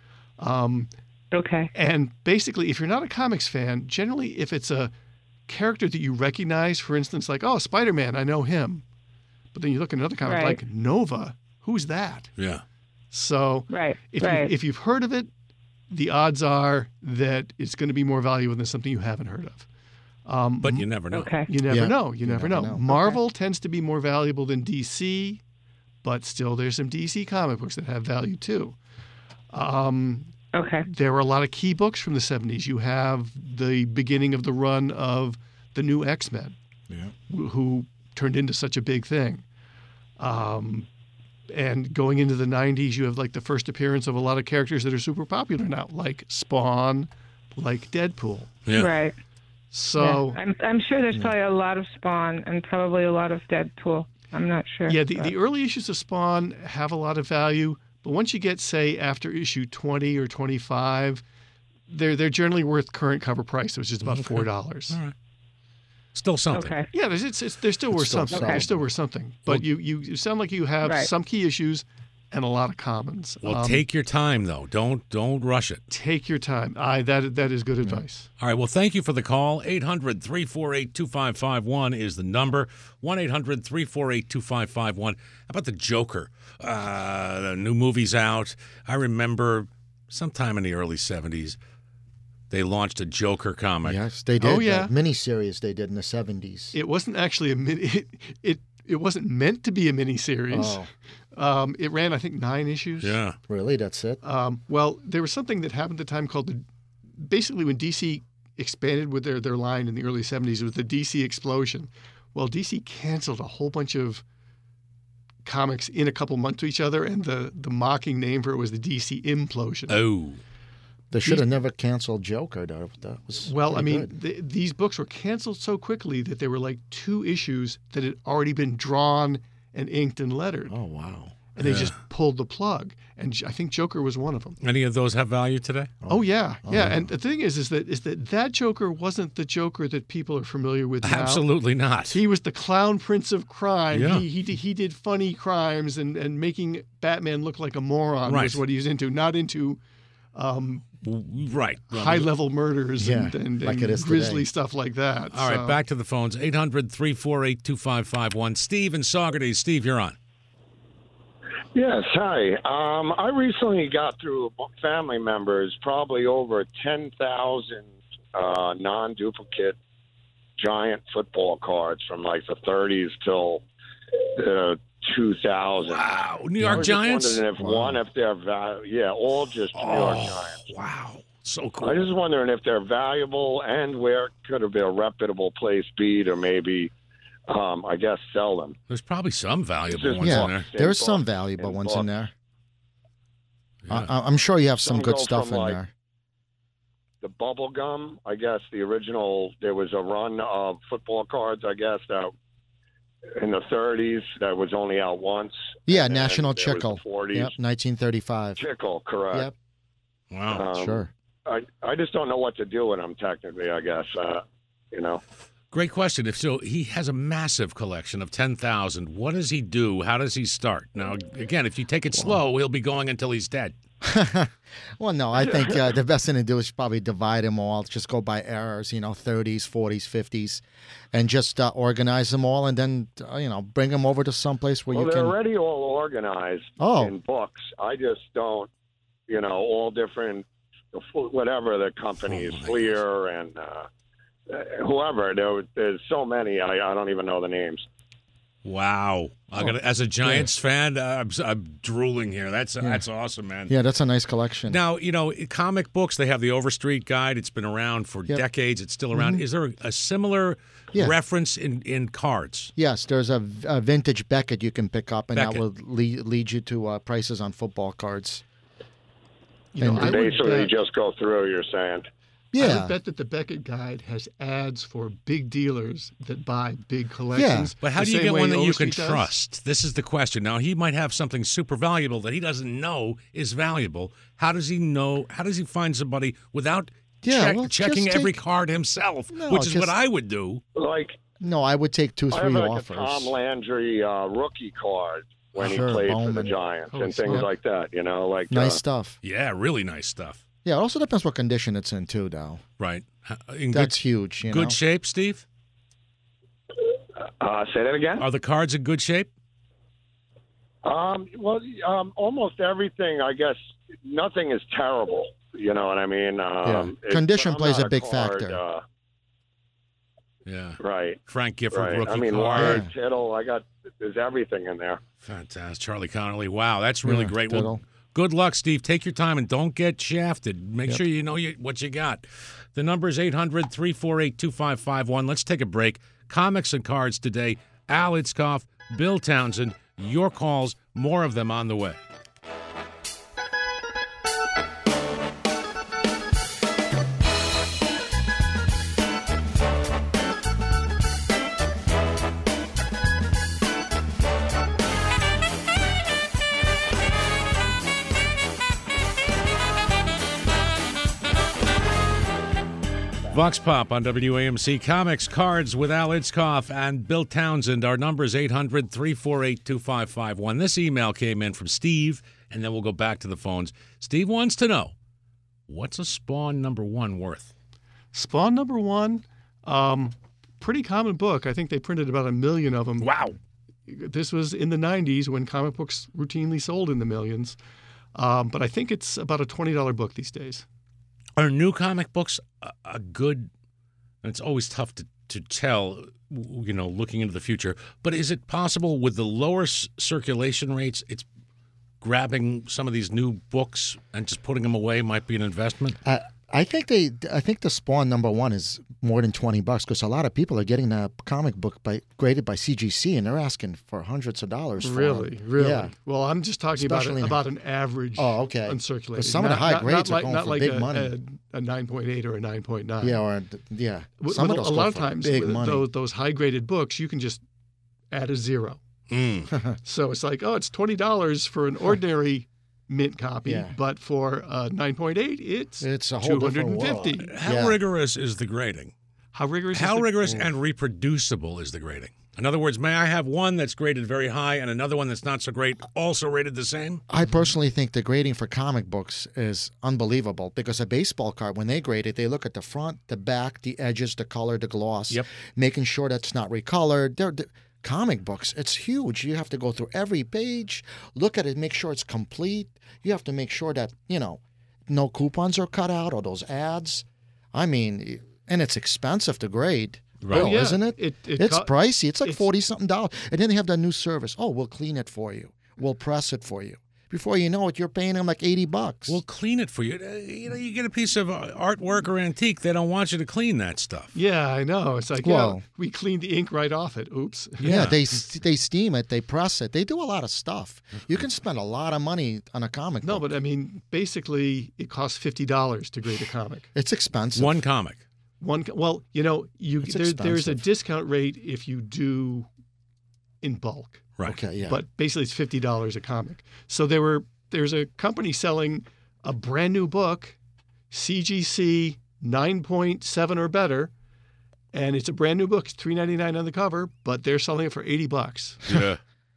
[SPEAKER 3] Um,
[SPEAKER 6] Okay.
[SPEAKER 3] and basically, if you're not a comics fan, generally, if it's a character that you recognize, for instance, like, oh, Spider-Man, I know him. But then you look at another comic
[SPEAKER 6] Right.
[SPEAKER 3] like Nova, who's that?
[SPEAKER 1] Yeah.
[SPEAKER 3] So
[SPEAKER 6] Right.
[SPEAKER 3] if,
[SPEAKER 6] right.
[SPEAKER 3] you, if you've heard of it, the odds are that it's going to be more valuable than something you haven't heard of. Um,
[SPEAKER 1] But you never know.
[SPEAKER 6] okay.
[SPEAKER 3] You never
[SPEAKER 2] Yeah,
[SPEAKER 3] know. You,
[SPEAKER 2] you
[SPEAKER 3] never,
[SPEAKER 2] never
[SPEAKER 3] know.
[SPEAKER 2] know.
[SPEAKER 3] Marvel tends to be more valuable than D C, but still there's some D C comic books that have value too. Um,
[SPEAKER 6] Okay.
[SPEAKER 3] there were a lot of key books from the seventies. You have the beginning of the run of the new X-Men,
[SPEAKER 2] Yeah.
[SPEAKER 3] who, who turned into such a big thing. Um, and going into the nineties, you have like the first appearance of a lot of characters that are super popular now, like Spawn, like Deadpool.
[SPEAKER 1] Yeah.
[SPEAKER 6] Right.
[SPEAKER 3] So
[SPEAKER 6] Yeah. I'm I'm sure there's probably a lot of Spawn and probably a lot of Deadpool. I'm not sure.
[SPEAKER 3] Yeah, the,
[SPEAKER 6] but-
[SPEAKER 3] the early issues of Spawn have a lot of value, but once you get, say, after issue twenty or twenty-five, they're they're generally worth current cover price, which is about four dollars.
[SPEAKER 1] All right. Still something.
[SPEAKER 6] Okay.
[SPEAKER 3] Yeah, there's, it's, it's, they're still worth
[SPEAKER 2] still
[SPEAKER 3] something. They're
[SPEAKER 2] solid.
[SPEAKER 3] still worth something. But you, you you sound like you have
[SPEAKER 6] Right.
[SPEAKER 3] some key issues and a lot of commons.
[SPEAKER 1] Well,
[SPEAKER 3] Um,
[SPEAKER 1] take your time though. Don't don't rush it.
[SPEAKER 3] take your time. I that that is good advice.
[SPEAKER 1] All right. Well, thank you for the call. eight hundred, three four eight, two five five one is the number. one eight hundred, three four eight, two five five one. How about the Joker? Uh, the new movie's out. I remember sometime in the early seventies, they launched a Joker comic.
[SPEAKER 2] Yes, they did.
[SPEAKER 3] Oh, yeah.
[SPEAKER 2] The miniseries they did in the seventies.
[SPEAKER 3] It wasn't actually a mini. It it, it wasn't meant to be a miniseries.
[SPEAKER 2] Oh,
[SPEAKER 3] Um, it ran, I think, nine issues.
[SPEAKER 1] Yeah.
[SPEAKER 2] really? That's it?
[SPEAKER 3] Um, well, there was something that happened at the time called the. Basically, when D C expanded with their, their line in the early seventies. It was the D C Explosion. Well, D C canceled a whole bunch of comics in a couple months to each other, and the, the mocking name for it was the D C Implosion.
[SPEAKER 1] Oh.
[SPEAKER 2] They should have never canceled Joker, though. That was
[SPEAKER 3] Well, I mean,
[SPEAKER 2] good.
[SPEAKER 3] th- these books were canceled so quickly that they were like two issues that had already been drawn and inked and lettered.
[SPEAKER 2] Oh, wow.
[SPEAKER 3] And they just pulled the plug. And I think Joker was one of them.
[SPEAKER 1] Any of those have value today?
[SPEAKER 3] Oh, yeah.
[SPEAKER 2] Oh,
[SPEAKER 3] yeah.
[SPEAKER 2] yeah.
[SPEAKER 3] And the thing is, is that is that that Joker wasn't the Joker that people are familiar with now.
[SPEAKER 1] Absolutely not.
[SPEAKER 3] He was the clown prince of crime.
[SPEAKER 1] Yeah.
[SPEAKER 3] He, he, did- he did funny crimes and, and making Batman look like a moron
[SPEAKER 1] Right.
[SPEAKER 3] was what he was into, not into um,
[SPEAKER 1] Right.
[SPEAKER 3] high-level murders
[SPEAKER 2] Yeah,
[SPEAKER 3] and, and,
[SPEAKER 2] like
[SPEAKER 3] and
[SPEAKER 2] it is
[SPEAKER 3] grisly
[SPEAKER 2] today.
[SPEAKER 3] stuff like that.
[SPEAKER 1] All right,
[SPEAKER 3] So-
[SPEAKER 1] back to the phones. eight hundred, three four eight, two five five one. Steve in Saugerties. Steve, you're on.
[SPEAKER 7] Yes, hi. Um, I recently got through family members probably over ten thousand uh, non-duplicate giant football cards from like the thirties till the two thousand.
[SPEAKER 1] Wow. New
[SPEAKER 7] I
[SPEAKER 1] York
[SPEAKER 7] was just
[SPEAKER 1] Giants?
[SPEAKER 7] wondering if one, if they're val- yeah, all just New York
[SPEAKER 1] Oh,
[SPEAKER 7] Giants.
[SPEAKER 1] wow. So
[SPEAKER 7] I
[SPEAKER 1] cool.
[SPEAKER 7] was just wondering if they're valuable and where could have been a reputable place be to maybe, um, I guess, sell them.
[SPEAKER 1] There's probably some valuable
[SPEAKER 7] Just
[SPEAKER 1] ones
[SPEAKER 2] yeah,
[SPEAKER 1] in there.
[SPEAKER 2] there is
[SPEAKER 7] In
[SPEAKER 2] some
[SPEAKER 7] books,
[SPEAKER 2] valuable
[SPEAKER 7] in
[SPEAKER 2] ones in
[SPEAKER 7] books.
[SPEAKER 2] there.
[SPEAKER 1] Yeah.
[SPEAKER 2] I, I'm sure you have some
[SPEAKER 7] Some
[SPEAKER 2] good
[SPEAKER 7] go
[SPEAKER 2] stuff
[SPEAKER 7] from,
[SPEAKER 2] in
[SPEAKER 7] like,
[SPEAKER 2] there.
[SPEAKER 7] The bubble gum, I guess the original, there was a run of football cards, I guess, that in the thirties that was only out once.
[SPEAKER 2] Yeah,
[SPEAKER 7] And then
[SPEAKER 2] National
[SPEAKER 7] there was the
[SPEAKER 2] Chickle.
[SPEAKER 7] forties.
[SPEAKER 2] Yep, nineteen thirty-five.
[SPEAKER 7] Chickle, correct.
[SPEAKER 2] Yep,
[SPEAKER 1] Wow.
[SPEAKER 7] Um,
[SPEAKER 2] sure.
[SPEAKER 7] I, I just don't know what to do with them, technically, I guess. Uh, you know,
[SPEAKER 1] Great question. If so, he has a massive collection of ten thousand. What does he do? How does he start? Now, again, if you take it slow, he'll be going until he's dead.
[SPEAKER 2] Well, no, I think uh, the best thing to do is probably divide them all. Just go by eras, you know, thirties, forties, fifties, and just uh, organize them all, and then uh, you know, bring them over to someplace where
[SPEAKER 7] well,
[SPEAKER 2] you
[SPEAKER 7] they're
[SPEAKER 2] can.
[SPEAKER 7] already all organized
[SPEAKER 2] Oh.
[SPEAKER 7] in books. I just don't, you know, all different, whatever the companies,
[SPEAKER 1] Oh, my
[SPEAKER 7] Fleer and uh, whoever. There, there's so many, I, I don't even know the names.
[SPEAKER 1] Wow. I got as a Giants fan, uh, I'm, I'm drooling here. That's
[SPEAKER 2] Yeah.
[SPEAKER 1] that's awesome, man.
[SPEAKER 2] Yeah, that's a nice collection.
[SPEAKER 1] Now, you know, comic books, they have the Overstreet Guide. It's been around for
[SPEAKER 2] Yep.
[SPEAKER 1] decades. It's still around. Is there a, a similar
[SPEAKER 2] Yeah.
[SPEAKER 1] reference in, in cards?
[SPEAKER 2] Yes, there's a, a vintage Beckett you can pick up, and
[SPEAKER 1] Beckett.
[SPEAKER 2] that will lead, lead you to uh, prices on football cards.
[SPEAKER 3] You know,
[SPEAKER 2] And
[SPEAKER 3] I would
[SPEAKER 7] Basically,
[SPEAKER 3] bet-
[SPEAKER 7] just go through, you're saying.
[SPEAKER 3] I
[SPEAKER 2] Yeah,
[SPEAKER 3] would bet that the Beckett Guide has ads for big dealers that buy big collections.
[SPEAKER 1] But how
[SPEAKER 3] the
[SPEAKER 1] do you
[SPEAKER 3] same
[SPEAKER 1] get
[SPEAKER 3] way
[SPEAKER 1] one that you can
[SPEAKER 3] Overstreet does.
[SPEAKER 1] trust? This is the question. Now, he might have something super valuable that he doesn't know is valuable. How does he know? How does he find somebody without
[SPEAKER 2] Yeah,
[SPEAKER 1] check-
[SPEAKER 2] well,
[SPEAKER 1] checking
[SPEAKER 2] just
[SPEAKER 1] every
[SPEAKER 2] take-
[SPEAKER 1] card himself,
[SPEAKER 2] No,
[SPEAKER 1] which is what
[SPEAKER 2] just-
[SPEAKER 1] I would do?
[SPEAKER 7] Like,
[SPEAKER 2] no, I would take two,
[SPEAKER 7] I
[SPEAKER 2] three
[SPEAKER 7] have like
[SPEAKER 2] offers.
[SPEAKER 7] a Tom Landry uh, rookie card when
[SPEAKER 2] Sure,
[SPEAKER 7] he played for the
[SPEAKER 2] Bowman.
[SPEAKER 7] Giants
[SPEAKER 3] Holy
[SPEAKER 7] and things
[SPEAKER 3] smokes.
[SPEAKER 7] like that, you know, like
[SPEAKER 2] Nice
[SPEAKER 7] uh,
[SPEAKER 2] stuff.
[SPEAKER 1] Yeah, really nice stuff.
[SPEAKER 2] Yeah, it also depends what condition it's in too, though.
[SPEAKER 1] Right. In
[SPEAKER 2] That's
[SPEAKER 1] good,
[SPEAKER 2] huge. You
[SPEAKER 1] good
[SPEAKER 2] know?
[SPEAKER 1] shape, Steve?
[SPEAKER 7] Uh, say that again.
[SPEAKER 1] Are the cards in good shape?
[SPEAKER 7] Um, well, um, almost everything, I guess. Nothing is terrible. You know what I mean? Um, it's-
[SPEAKER 2] Condition
[SPEAKER 7] but I'm
[SPEAKER 2] plays
[SPEAKER 7] not
[SPEAKER 2] a big
[SPEAKER 7] card,
[SPEAKER 2] factor.
[SPEAKER 7] Uh,
[SPEAKER 1] Yeah.
[SPEAKER 7] right.
[SPEAKER 1] Frank Gifford,
[SPEAKER 7] Right.
[SPEAKER 1] rookie
[SPEAKER 7] I mean,
[SPEAKER 1] card.
[SPEAKER 7] Lard,
[SPEAKER 2] Yeah.
[SPEAKER 7] Tittle. I got. There's everything in there.
[SPEAKER 1] Fantastic. Charlie Connolly. Wow, that's really
[SPEAKER 2] Yeah,
[SPEAKER 1] great.
[SPEAKER 2] Tittle.
[SPEAKER 1] Well, good luck, Steve. Take your time and don't get shafted. Make
[SPEAKER 2] Yep.
[SPEAKER 1] sure you know you, what you got. The number is eight hundred, three four eight, two five five one. Let's take a break. Comics and cards today. Al Itzkoff, Bill Townsend. Your calls, more of them on the way. Vox Pop on W A M C. Comics, cards with Al Itzkoff and Bill Townsend. Our number is eight hundred, three four eight, two five five one. This email came in from Steve, and then we'll go back to the phones. Steve wants to know, what's a Spawn number one worth?
[SPEAKER 3] Spawn number one, um, pretty common book. I think they printed about a million of them.
[SPEAKER 1] Wow.
[SPEAKER 3] This was in the nineties when comic books routinely sold in the millions. Um, but I think it's about a twenty dollars book these days.
[SPEAKER 1] Are new comic books a, a good, and it's always tough to, to tell, you know, looking into the future, but is it possible with the lower s- circulation rates, it's grabbing some of these new books and just putting them away might be an investment?
[SPEAKER 2] Uh, I think they. I think the Spawn number one is more than twenty bucks because a lot of people are getting a comic book by graded by C G C and they're asking for hundreds of dollars. For
[SPEAKER 3] Really,
[SPEAKER 2] them.
[SPEAKER 3] really.
[SPEAKER 2] Yeah.
[SPEAKER 3] Well, I'm just talking
[SPEAKER 2] Especially
[SPEAKER 3] about
[SPEAKER 2] in-
[SPEAKER 3] about an average.
[SPEAKER 2] Oh, okay.
[SPEAKER 3] Uncirculated.
[SPEAKER 2] 'Cause some of the
[SPEAKER 3] Not-
[SPEAKER 2] high
[SPEAKER 3] not-
[SPEAKER 2] grades
[SPEAKER 3] not
[SPEAKER 2] are
[SPEAKER 3] like,
[SPEAKER 2] going
[SPEAKER 3] not
[SPEAKER 2] for
[SPEAKER 3] like
[SPEAKER 2] big
[SPEAKER 3] a,
[SPEAKER 2] money.
[SPEAKER 3] A, a nine point eight or a nine point nine.
[SPEAKER 2] Yeah, or yeah.
[SPEAKER 3] With,
[SPEAKER 2] Some
[SPEAKER 3] with
[SPEAKER 2] of those
[SPEAKER 3] a
[SPEAKER 2] go
[SPEAKER 3] lot of
[SPEAKER 2] for
[SPEAKER 3] times,
[SPEAKER 2] big
[SPEAKER 3] with
[SPEAKER 2] money.
[SPEAKER 3] those those high graded books, you can just add a zero.
[SPEAKER 1] Mm.
[SPEAKER 3] So it's like, oh, it's twenty dollars for an ordinary mint copy,
[SPEAKER 2] Yeah.
[SPEAKER 3] but for a nine point eight, it's
[SPEAKER 2] It's a whole
[SPEAKER 3] two hundred
[SPEAKER 2] different world.
[SPEAKER 3] fifty.
[SPEAKER 1] How
[SPEAKER 2] Yeah.
[SPEAKER 1] rigorous is the grading?
[SPEAKER 3] How rigorous?
[SPEAKER 1] How
[SPEAKER 3] is the,
[SPEAKER 1] rigorous and reproducible is the grading? In other words, may I have one that's graded very high and another one that's not so great, also rated the same?
[SPEAKER 2] I personally think the grading for comic books is unbelievable because a baseball card, when they grade it, they look at the front, the back, the edges, the color, the gloss,
[SPEAKER 1] Yep.
[SPEAKER 2] making sure that's not recolored. They're, they're- comic books, it's huge. You have to go through every page, look at it, make sure it's complete. You have to make sure that, you know, no coupons are cut out or those ads. I mean, and it's expensive to grade.
[SPEAKER 1] Right.
[SPEAKER 2] Bill,
[SPEAKER 3] Oh, yeah.
[SPEAKER 2] isn't it?
[SPEAKER 3] It- it
[SPEAKER 2] it's
[SPEAKER 3] co-
[SPEAKER 2] pricey. It's like
[SPEAKER 3] it's-
[SPEAKER 2] forty something dollars. And then they have that new service. Oh, we'll clean it for you. We'll press it for you. Before you know it, you're paying them like eighty bucks.
[SPEAKER 1] We'll clean it for you. Uh, You know, you get a piece of uh, artwork or antique, they don't want you to clean that stuff.
[SPEAKER 3] Yeah, I know. It's like,
[SPEAKER 2] Well-
[SPEAKER 3] yeah, we cleaned the ink right off it. Oops.
[SPEAKER 2] yeah,
[SPEAKER 1] Yeah.
[SPEAKER 2] they they steam it, they press it, they do a lot of stuff. You can spend a lot of money on a comic
[SPEAKER 3] No,
[SPEAKER 2] book.
[SPEAKER 3] but I mean, basically, it costs fifty dollars to grade a comic.
[SPEAKER 2] It's expensive.
[SPEAKER 1] One comic.
[SPEAKER 3] One, co- well, you know, you
[SPEAKER 2] It's
[SPEAKER 3] there, there's a
[SPEAKER 2] expensive.
[SPEAKER 3] discount rate if you do in bulk,
[SPEAKER 1] Right.
[SPEAKER 2] Okay, yeah.
[SPEAKER 3] but basically it's fifty dollars a comic. So there were there's a company selling a brand new book, C G C nine point seven or better, and it's a brand new book. It's three ninety-nine on the cover, but they're selling it for eighty bucks
[SPEAKER 1] Yeah.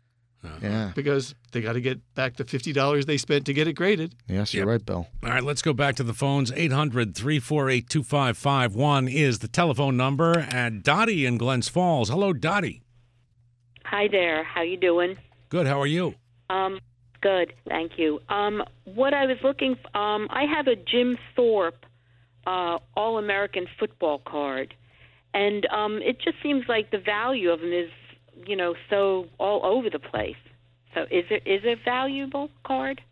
[SPEAKER 2] yeah.
[SPEAKER 3] because they got to get back the fifty dollars they spent to get it graded.
[SPEAKER 2] Yes, you're
[SPEAKER 1] Yep.
[SPEAKER 2] right, Bill.
[SPEAKER 1] All right, let's go back to the phones. eight hundred, three four eight, two five five one is the telephone number. And Dottie in Glens Falls. Hello, Dottie.
[SPEAKER 8] Hi there. How you doing?
[SPEAKER 1] Good. How are you?
[SPEAKER 8] Um, good, thank you. Um, what I was looking, f- um, I have a Jim Thorpe uh, All-American football card, and um, it just seems like the value of them is, you know, so all over the place. So, is it is it a valuable card?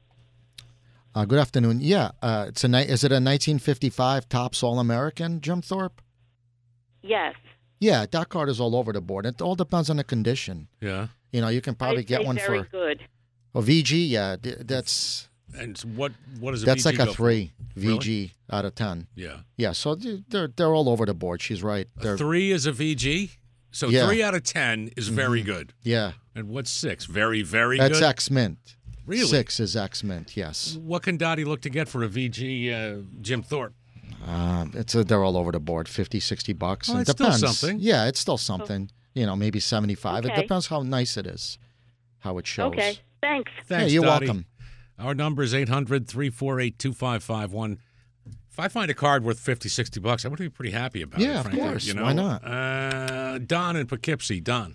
[SPEAKER 2] Uh, good afternoon. Yeah, uh, it's a ni- is it a nineteen fifty-five Topps All-American, Jim Thorpe?
[SPEAKER 8] Yes.
[SPEAKER 2] Yeah, that card is all over the board. It all depends on the condition.
[SPEAKER 1] Yeah.
[SPEAKER 2] You know, you can probably
[SPEAKER 8] I'd
[SPEAKER 2] get
[SPEAKER 8] say
[SPEAKER 2] one
[SPEAKER 8] very
[SPEAKER 2] for
[SPEAKER 8] good.
[SPEAKER 2] a V G. Yeah, th- that's
[SPEAKER 1] And what what is a
[SPEAKER 2] that's
[SPEAKER 1] V G
[SPEAKER 2] like a
[SPEAKER 1] go for?
[SPEAKER 2] three
[SPEAKER 1] Really?
[SPEAKER 2] V G out of ten.
[SPEAKER 1] Yeah.
[SPEAKER 2] Yeah, so th- they're they're all over the board. She's right.
[SPEAKER 1] A
[SPEAKER 2] They're
[SPEAKER 1] three is a V G. So
[SPEAKER 2] Yeah.
[SPEAKER 1] three out of ten is very good.
[SPEAKER 2] yeah.
[SPEAKER 1] And what's six? Very, very
[SPEAKER 2] That's
[SPEAKER 1] good.
[SPEAKER 2] X Mint.
[SPEAKER 1] Really?
[SPEAKER 2] Six is X Mint. Yes.
[SPEAKER 1] What can Dottie look to get for a V G uh, Jim Thorpe?
[SPEAKER 2] Uh, it's a, they're all over the board. fifty, sixty bucks.
[SPEAKER 1] Oh,
[SPEAKER 2] It
[SPEAKER 1] it's still
[SPEAKER 2] depends.
[SPEAKER 1] something.
[SPEAKER 2] Yeah, it's still something. You know, maybe seventy-five. It
[SPEAKER 8] Okay.
[SPEAKER 2] depends how nice it is, how it shows.
[SPEAKER 8] Okay. Thanks.
[SPEAKER 1] Thanks,
[SPEAKER 2] yeah, you're
[SPEAKER 1] Dottie.
[SPEAKER 2] welcome.
[SPEAKER 1] Our number is eight hundred, three four eight, two five five one. If I find a card worth fifty, sixty bucks, I'm going to be pretty happy about it.
[SPEAKER 2] Yeah, of
[SPEAKER 1] frankly,
[SPEAKER 2] course.
[SPEAKER 1] You know?
[SPEAKER 2] Why not?
[SPEAKER 1] Uh, Don in Poughkeepsie. Don.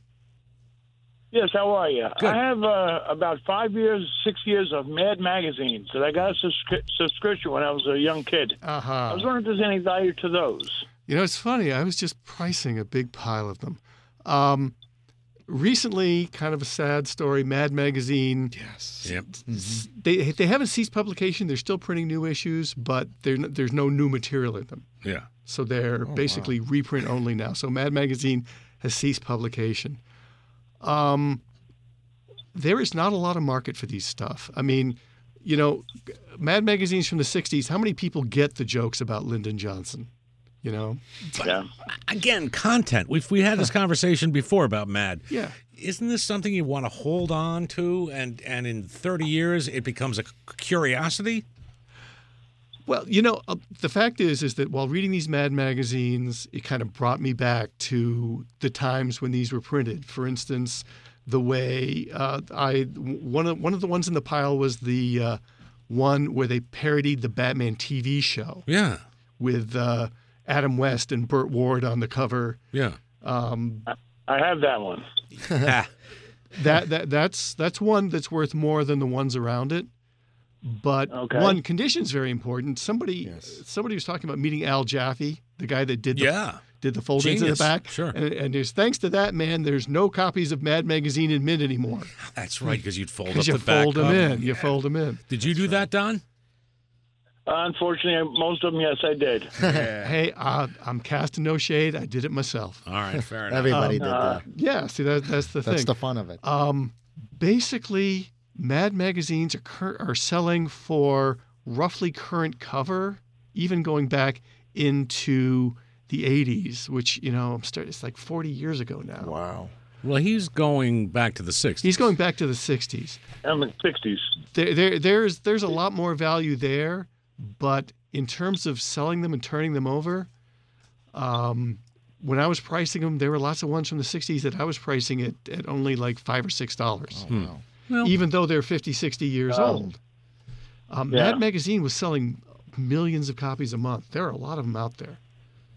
[SPEAKER 9] Yes, how are you?
[SPEAKER 1] Good.
[SPEAKER 9] I have uh, about five years, six years of Mad magazines that I got a subscri- subscription when I was a young kid.
[SPEAKER 3] Uh-huh.
[SPEAKER 9] I was wondering if there's any value to those.
[SPEAKER 3] You know, it's funny. I was just pricing a big pile of them. Um, recently, kind of a sad story. Mad Magazine.
[SPEAKER 2] Yes.
[SPEAKER 1] Yep.
[SPEAKER 3] They they haven't ceased publication. They're still printing new issues, but they're, n- there's no new material in them.
[SPEAKER 1] Yeah.
[SPEAKER 3] So they're basically reprint only now. So Mad Magazine has ceased publication. Um, there is not a lot of market for these stuff. I mean, you know, Mad Magazine's from the sixties. How many people get the jokes about Lyndon Johnson? You know?
[SPEAKER 9] Yeah.
[SPEAKER 1] Again, content. We've we had this conversation before about Mad.
[SPEAKER 3] Yeah.
[SPEAKER 1] Isn't this something you want to hold on to, and and in thirty years it becomes a c- curiosity?
[SPEAKER 3] Well, you know, uh, the fact is, is that while reading these Mad magazines, it kind of brought me back to the times when these were printed. For instance, the way uh, I one of one of the ones in the pile was the uh, one where they parodied the Batman T V show
[SPEAKER 1] Yeah.
[SPEAKER 3] with uh, Adam West and Burt Ward on the cover.
[SPEAKER 1] Yeah.
[SPEAKER 3] Um,
[SPEAKER 9] I have that one.
[SPEAKER 1] Ah,
[SPEAKER 3] that that that's that's one that's worth more than the ones around it. But
[SPEAKER 9] Okay.
[SPEAKER 3] one condition's very important. Somebody somebody was talking about meeting Al Jaffe, the guy that did the
[SPEAKER 1] yeah.
[SPEAKER 3] did the foldings in the
[SPEAKER 1] Genius.
[SPEAKER 3] back.
[SPEAKER 1] Sure.
[SPEAKER 3] And, and there's thanks to that man, there's no copies of Mad Magazine in mint anymore.
[SPEAKER 1] That's right, because you'd fold up
[SPEAKER 3] Because
[SPEAKER 1] the
[SPEAKER 3] you
[SPEAKER 1] back
[SPEAKER 3] fold them
[SPEAKER 1] cover.
[SPEAKER 3] in. You fold them in.
[SPEAKER 1] Did you do that, Don?
[SPEAKER 9] Unfortunately, most of them, yes, I did.
[SPEAKER 3] Hey, uh, I'm casting no shade. I did it myself.
[SPEAKER 1] All right, fair enough.
[SPEAKER 2] Everybody
[SPEAKER 3] Um,
[SPEAKER 2] did
[SPEAKER 9] uh,
[SPEAKER 2] that.
[SPEAKER 3] Yeah, see, that, that's the
[SPEAKER 2] That's
[SPEAKER 3] thing.
[SPEAKER 2] the fun of it.
[SPEAKER 3] Um, basically, Mad magazines are cur- are selling for roughly current cover, even going back into the eighties, which you know, I'm start, it's like forty years ago now.
[SPEAKER 2] Wow.
[SPEAKER 1] Well, he's going back to the sixties.
[SPEAKER 3] He's going back to the sixties.
[SPEAKER 9] I'm in the sixties.
[SPEAKER 3] There, there, there's there's a lot more value there, but in terms of selling them and turning them over, um, when I was pricing them, there were lots of ones from the sixties that I was pricing it at only like five or six dollars,
[SPEAKER 2] Oh, wow.
[SPEAKER 1] Well,
[SPEAKER 3] even though they're fifty, sixty years
[SPEAKER 9] Oh.
[SPEAKER 3] old. Um,
[SPEAKER 9] Yeah.
[SPEAKER 3] Mad Magazine was selling millions of copies a month. There are a lot of them out there.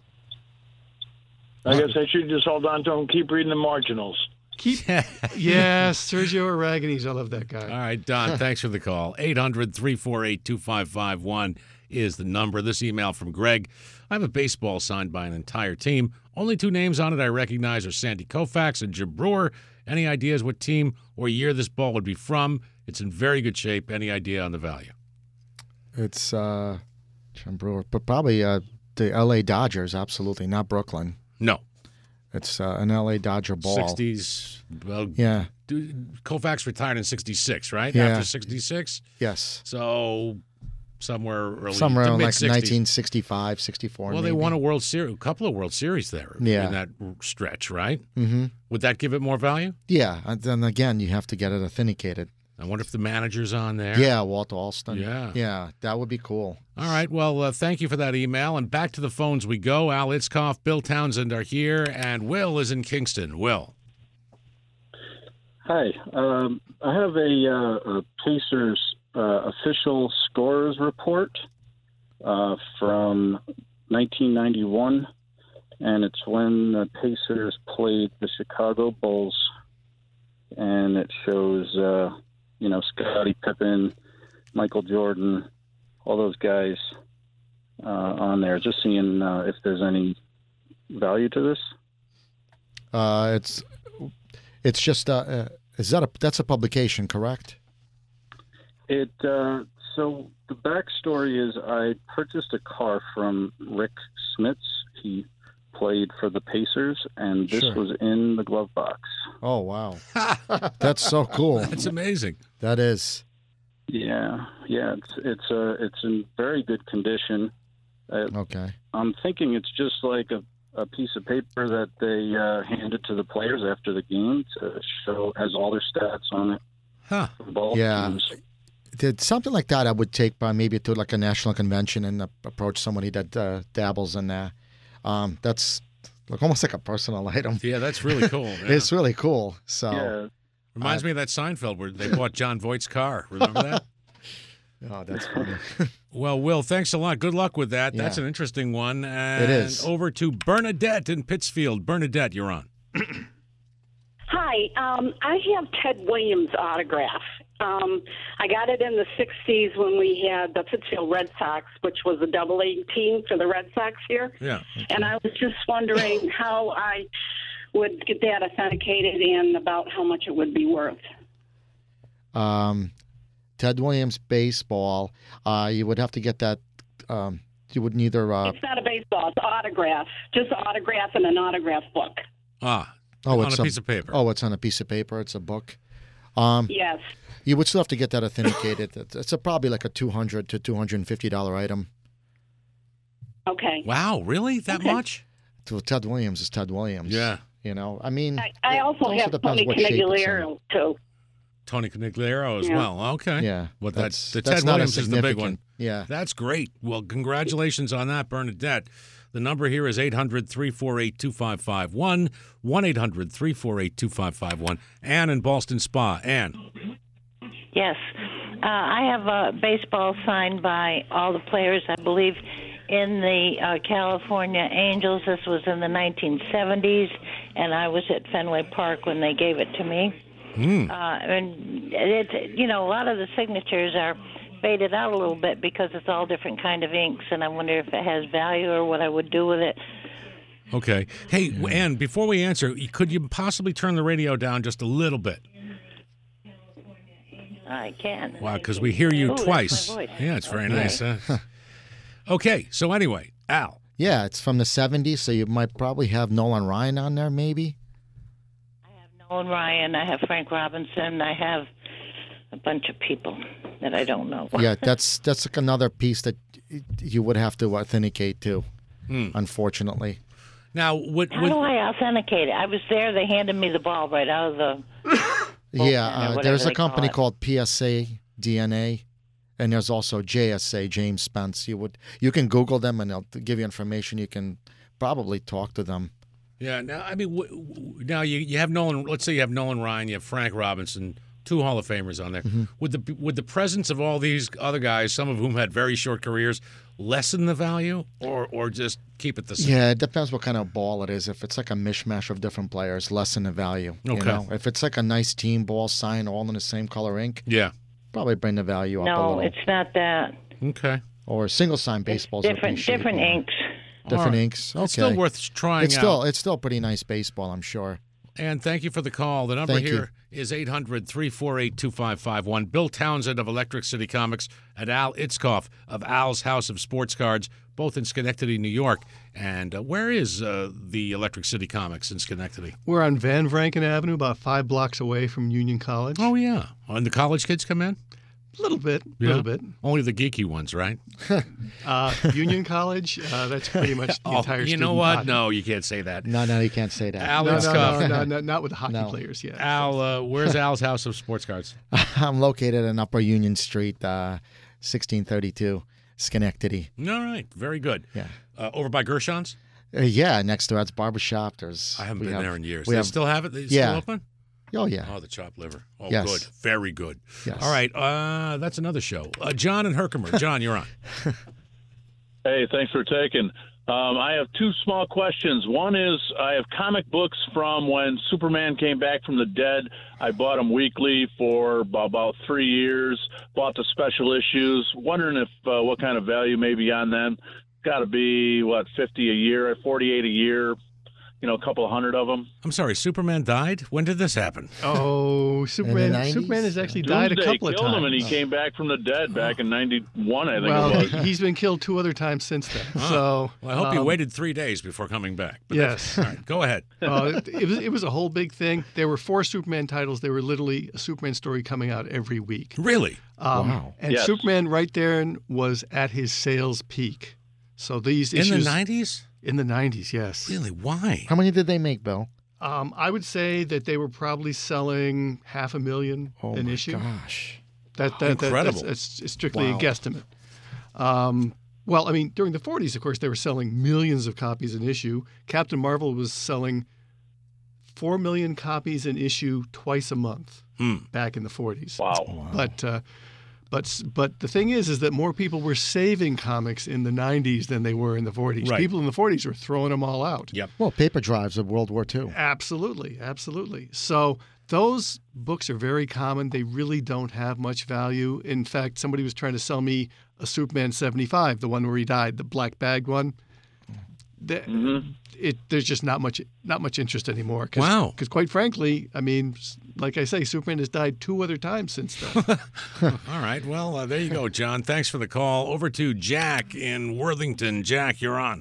[SPEAKER 9] I guess I should just hold on to them, keep reading the marginals.
[SPEAKER 3] Keep, yes, Sergio Aragonese. I love that guy.
[SPEAKER 1] All right, Don, thanks for the call. eight hundred, three four eight, two five five one is the number. This email from Greg. I have a baseball signed by an entire team. Only two names on it I recognize are Sandy Koufax and Jim Brewer. Any ideas what team or year this ball would be from? It's in very good shape. Any idea on the value?
[SPEAKER 2] It's uh, Jim Brewer, but probably uh, the L A Dodgers. Absolutely, not Brooklyn.
[SPEAKER 1] No.
[SPEAKER 2] It's uh, an L A Dodger ball.
[SPEAKER 1] sixties. Well,
[SPEAKER 2] Yeah.
[SPEAKER 1] dude, Koufax retired in sixty-six, right?
[SPEAKER 2] Yeah.
[SPEAKER 1] After sixty-six?
[SPEAKER 2] Yes.
[SPEAKER 1] So somewhere early.
[SPEAKER 2] Somewhere
[SPEAKER 1] to
[SPEAKER 2] in like
[SPEAKER 1] mid-sixties.
[SPEAKER 2] nineteen sixty-five, sixty-four.
[SPEAKER 1] Well,
[SPEAKER 2] maybe.
[SPEAKER 1] they won a World Series, a couple of World Series there
[SPEAKER 2] Yeah.
[SPEAKER 1] in that stretch, right?
[SPEAKER 2] Mm-hmm.
[SPEAKER 1] Would that give it more value?
[SPEAKER 2] Yeah. And then again, you have to get it authenticated.
[SPEAKER 1] I wonder if the manager's on there.
[SPEAKER 2] Yeah, Walt Alston.
[SPEAKER 1] Yeah.
[SPEAKER 2] Yeah, that would be cool.
[SPEAKER 1] All right. Well, uh, thank you for that email. And back to the phones we go. Al Itzkoff, Bill Townsend are here, and Will is in Kingston. Will.
[SPEAKER 10] Hi. Um, I have a, uh, a Pacers uh, official scorers report uh, from nineteen ninety-one, and it's when the Pacers played the Chicago Bulls, and it shows, uh, you know, Scottie Pippen, Michael Jordan, all those guys uh, on there. Just seeing uh, if there's any value to this.
[SPEAKER 2] Uh, it's it's just uh, uh, is that a that's a publication, correct?
[SPEAKER 10] It uh, so the backstory is I purchased a car from Rick Smits. He played for the Pacers, and this
[SPEAKER 2] Sure.
[SPEAKER 10] was in the glove box.
[SPEAKER 2] Oh wow, that's so cool.
[SPEAKER 1] That's amazing.
[SPEAKER 2] That is.
[SPEAKER 10] Yeah, yeah, it's it's uh, it's in very good condition. Uh,
[SPEAKER 2] Okay.
[SPEAKER 10] I'm thinking it's just like a, a piece of paper that they uh, handed to the players after the game to show has all their stats on it.
[SPEAKER 1] Huh.
[SPEAKER 10] For both
[SPEAKER 2] Yeah.
[SPEAKER 10] teams.
[SPEAKER 2] Did something like that I would take by maybe to like a national convention and uh, approach somebody that uh, dabbles in that. Um, that's like almost like a personal item.
[SPEAKER 1] Yeah, that's really cool. Yeah.
[SPEAKER 2] It's really cool. So
[SPEAKER 10] Yeah,
[SPEAKER 1] Reminds me of that Seinfeld where they bought John Voight's car. Remember that?
[SPEAKER 2] oh, that's funny.
[SPEAKER 1] Well, Will, thanks a lot. Good luck with that. That's
[SPEAKER 2] Yeah.
[SPEAKER 1] an interesting one. And
[SPEAKER 2] is.
[SPEAKER 1] over to Bernadette in Pittsfield. Bernadette, you're on.
[SPEAKER 11] Hi, um, I have Ted Williams' autograph. Um, I got it in the sixties when we had the Pittsfield Red Sox, which was a double A team for the Red Sox here.
[SPEAKER 1] Yeah.
[SPEAKER 11] And I was just wondering how I would get that authenticated and about how much it would be worth.
[SPEAKER 2] Um, Ted Williams baseball. Uh, you would have to get that. Um, you would neither. Uh,
[SPEAKER 11] It's not a baseball, it's autograph. Just autograph in an autograph book.
[SPEAKER 1] Ah,
[SPEAKER 2] oh,
[SPEAKER 1] on
[SPEAKER 2] it's
[SPEAKER 1] a piece of paper.
[SPEAKER 2] Oh, it's on a piece of paper. It's a book. Um,
[SPEAKER 11] Yes.
[SPEAKER 2] You would still have to get that authenticated. It's, it's a, probably like a two hundred to two hundred and fifty dollar item.
[SPEAKER 11] Okay.
[SPEAKER 1] Wow, really? That
[SPEAKER 11] Okay.
[SPEAKER 1] much?
[SPEAKER 2] So Ted Williams is Ted Williams.
[SPEAKER 1] Yeah.
[SPEAKER 2] You know, I mean,
[SPEAKER 11] I, I also,
[SPEAKER 2] also
[SPEAKER 11] have
[SPEAKER 2] depends
[SPEAKER 11] Tony
[SPEAKER 2] what shape it's in.
[SPEAKER 11] Canigliaro, too.
[SPEAKER 1] Tony Canigliaro as
[SPEAKER 11] Yeah.
[SPEAKER 1] well. Okay.
[SPEAKER 2] yeah.
[SPEAKER 1] Well,
[SPEAKER 2] that's
[SPEAKER 1] that's, the
[SPEAKER 2] that's
[SPEAKER 1] Ted
[SPEAKER 2] not
[SPEAKER 1] Williams
[SPEAKER 2] a
[SPEAKER 1] is the big
[SPEAKER 2] significant-
[SPEAKER 1] one.
[SPEAKER 2] Yeah.
[SPEAKER 1] That's great. Well, congratulations on that, Bernadette. The number here is eight hundred, three four eight, two five five one, one eight hundred, three four eight, two five five one. Ann in Ballston Spa. Ann.
[SPEAKER 12] Yes. Uh, I have a baseball signed by all the players, I believe, in the uh, California Angels. This was in the nineteen seventies, and I was at Fenway Park when they gave it to me.
[SPEAKER 1] Mm.
[SPEAKER 12] Uh, and it's, you know, a lot of the signatures are faded out a little bit because it's all different kind of inks, and I wonder if it has value or what I would do with it.
[SPEAKER 1] Okay. Hey, Ann, before we answer, could you possibly turn the radio down just a little bit?
[SPEAKER 12] I can.
[SPEAKER 1] Wow, because we hear you
[SPEAKER 12] Ooh, that's
[SPEAKER 1] twice.
[SPEAKER 12] my voice.
[SPEAKER 1] Yeah, it's very
[SPEAKER 12] Okay.
[SPEAKER 1] nice. Huh? Okay, so anyway, Al.
[SPEAKER 2] Yeah, it's from the seventies, so you might probably have Nolan Ryan on there, maybe.
[SPEAKER 12] Nolan Ryan, I have Frank Robinson, I have a bunch of people that I don't know.
[SPEAKER 2] Yeah, that's that's like another piece that you would have to authenticate too,
[SPEAKER 1] Hmm.
[SPEAKER 2] unfortunately.
[SPEAKER 1] Now, what?
[SPEAKER 12] How do I authenticate it? I was there. They handed me the ball right out of the.
[SPEAKER 2] Yeah,
[SPEAKER 12] or
[SPEAKER 2] uh,
[SPEAKER 12] whatever
[SPEAKER 2] there's a
[SPEAKER 12] they call
[SPEAKER 2] company
[SPEAKER 12] it.
[SPEAKER 2] called P S A D N A, and there's also J S A, James Spence. You would you can Google them, and they'll give you information. You can probably talk to them.
[SPEAKER 1] Yeah. Now, I mean, w- w- now you you have Nolan. Let's say you have Nolan Ryan, you have Frank Robinson, two Hall of Famers on there.
[SPEAKER 2] Mm-hmm.
[SPEAKER 1] Would the would the presence of all these other guys, some of whom had very short careers, lessen the value, or or just keep it the same?
[SPEAKER 2] Yeah, it depends what kind of ball it is. If it's like a mishmash of different players, lessen the value. You
[SPEAKER 1] Okay.
[SPEAKER 2] know? If it's like a nice team ball signed all in the same color ink,
[SPEAKER 1] Yeah.
[SPEAKER 2] probably bring the value up a
[SPEAKER 12] No,
[SPEAKER 2] little.
[SPEAKER 12] it's not that.
[SPEAKER 1] Okay.
[SPEAKER 2] Or single sign baseballs. are
[SPEAKER 12] Different,
[SPEAKER 2] appreciated
[SPEAKER 12] different
[SPEAKER 2] more.
[SPEAKER 12] inks.
[SPEAKER 2] Different
[SPEAKER 1] All right.
[SPEAKER 2] inks. Okay.
[SPEAKER 1] It's still worth trying
[SPEAKER 2] It's still
[SPEAKER 1] out.
[SPEAKER 2] it's still pretty nice baseball, I'm sure.
[SPEAKER 1] And thank you for the call. The number
[SPEAKER 2] Thank you.
[SPEAKER 1] here is eight hundred, three four eight, two five five one. Bill Townsend of Electric City Comics and Al Itzkoff of Al's House of Sports Cards, both in Schenectady, New York. And uh, where is uh, the Electric City Comics in Schenectady?
[SPEAKER 3] We're on Van Vranken Avenue, about five blocks away from Union College.
[SPEAKER 1] Oh, yeah. And the college kids come in?
[SPEAKER 3] A little bit, a
[SPEAKER 1] Yeah.
[SPEAKER 3] little bit.
[SPEAKER 1] Only the geeky ones, right?
[SPEAKER 3] Uh, Union College, uh, that's pretty much the
[SPEAKER 1] Oh,
[SPEAKER 3] entire
[SPEAKER 1] you
[SPEAKER 3] student
[SPEAKER 1] know what?
[SPEAKER 3] body.
[SPEAKER 1] No, you can't say that.
[SPEAKER 2] No, no, you can't say that.
[SPEAKER 1] Al
[SPEAKER 3] No, no,
[SPEAKER 1] Itzkoff.
[SPEAKER 3] no, no, no, not with the hockey
[SPEAKER 2] No.
[SPEAKER 3] players, yeah.
[SPEAKER 1] Al, uh, where's Al's House of Sports Cards?
[SPEAKER 2] I'm located in Upper Union Street, uh, sixteen thirty-two, Schenectady.
[SPEAKER 1] All right. Very good.
[SPEAKER 2] Yeah.
[SPEAKER 1] Uh, over by Gershon's?
[SPEAKER 2] Uh, yeah, next to Ed's Barbershop. There's.
[SPEAKER 1] I haven't
[SPEAKER 2] we
[SPEAKER 1] been
[SPEAKER 2] have-
[SPEAKER 1] there in years.
[SPEAKER 2] we
[SPEAKER 1] They
[SPEAKER 2] have-
[SPEAKER 1] still have it? They
[SPEAKER 2] yeah.
[SPEAKER 1] still open?
[SPEAKER 2] Oh, yeah.
[SPEAKER 1] Oh, the chopped liver. Oh,
[SPEAKER 2] Yes.
[SPEAKER 1] good. Very good.
[SPEAKER 2] Yes.
[SPEAKER 1] All right. Uh, that's another show. Uh, John and Herkimer. John, you're on.
[SPEAKER 13] Hey, thanks for taking. Um, I have two small questions. One is I have comic books from when Superman came back from the dead. I bought them weekly for about three years, bought the special issues. Wondering if uh, what kind of value may be on them. Got to be, what, fifty a year, forty-eight a year, you know, a couple of hundred of them.
[SPEAKER 1] I'm sorry. Superman died? When did this happen?
[SPEAKER 3] Oh, Superman!
[SPEAKER 2] nineties?
[SPEAKER 3] Superman has actually died a
[SPEAKER 13] Doomsday
[SPEAKER 3] couple of
[SPEAKER 13] killed
[SPEAKER 3] times.
[SPEAKER 13] him, and he came back from the dead back in ninety-one, I think
[SPEAKER 3] well,
[SPEAKER 13] it was.
[SPEAKER 3] he's been killed two other times since then.
[SPEAKER 1] Oh.
[SPEAKER 3] So
[SPEAKER 1] Well, I hope you
[SPEAKER 3] um,
[SPEAKER 1] waited three days before coming back. But that's-
[SPEAKER 3] Yes.
[SPEAKER 1] All right. Go ahead.
[SPEAKER 3] uh, it, it was it was a whole big thing. There were four Superman titles. There were literally a Superman story coming out every week.
[SPEAKER 1] Really?
[SPEAKER 3] Um,
[SPEAKER 2] Wow.
[SPEAKER 3] And
[SPEAKER 13] Yes.
[SPEAKER 3] Superman right there was at his sales peak. So these
[SPEAKER 1] In
[SPEAKER 3] issues
[SPEAKER 1] the nineties?
[SPEAKER 3] in the nineties, yes.
[SPEAKER 1] Really? Why?
[SPEAKER 2] How many did they make, Bill?
[SPEAKER 3] Um, I would say that they were probably selling half a million
[SPEAKER 2] Oh,
[SPEAKER 3] an
[SPEAKER 2] my
[SPEAKER 3] issue.
[SPEAKER 2] gosh.
[SPEAKER 3] That, that, that
[SPEAKER 1] Incredible.
[SPEAKER 3] That's, that's strictly
[SPEAKER 2] Wow.
[SPEAKER 3] a guesstimate. Um, well, I mean, during the forties, of course, they were selling millions of copies an issue. Captain Marvel was selling four million copies an issue twice a month
[SPEAKER 1] Hmm.
[SPEAKER 3] back in the forties.
[SPEAKER 13] Wow.
[SPEAKER 3] But uh, but but the thing is, is that more people were saving comics in the nineties than they were in the forties.
[SPEAKER 1] Right.
[SPEAKER 3] People in the forties were throwing them all out.
[SPEAKER 1] Yep.
[SPEAKER 2] Well, paper drives of World War Two.
[SPEAKER 3] Absolutely, absolutely. So those books are very common. They really don't have much value. In fact, somebody was trying to sell me a Superman seventy-five, the one where he died, the black bagged one. The,
[SPEAKER 13] Mm-hmm.
[SPEAKER 3] it, there's just not much not much interest anymore. Cause,
[SPEAKER 1] Wow.
[SPEAKER 3] Because quite frankly, I mean, like I say, Superman has died two other times since then.
[SPEAKER 1] All right. Well, uh, there you go, John. Thanks for the call. Over to Jack in Worthington. Jack, you're on.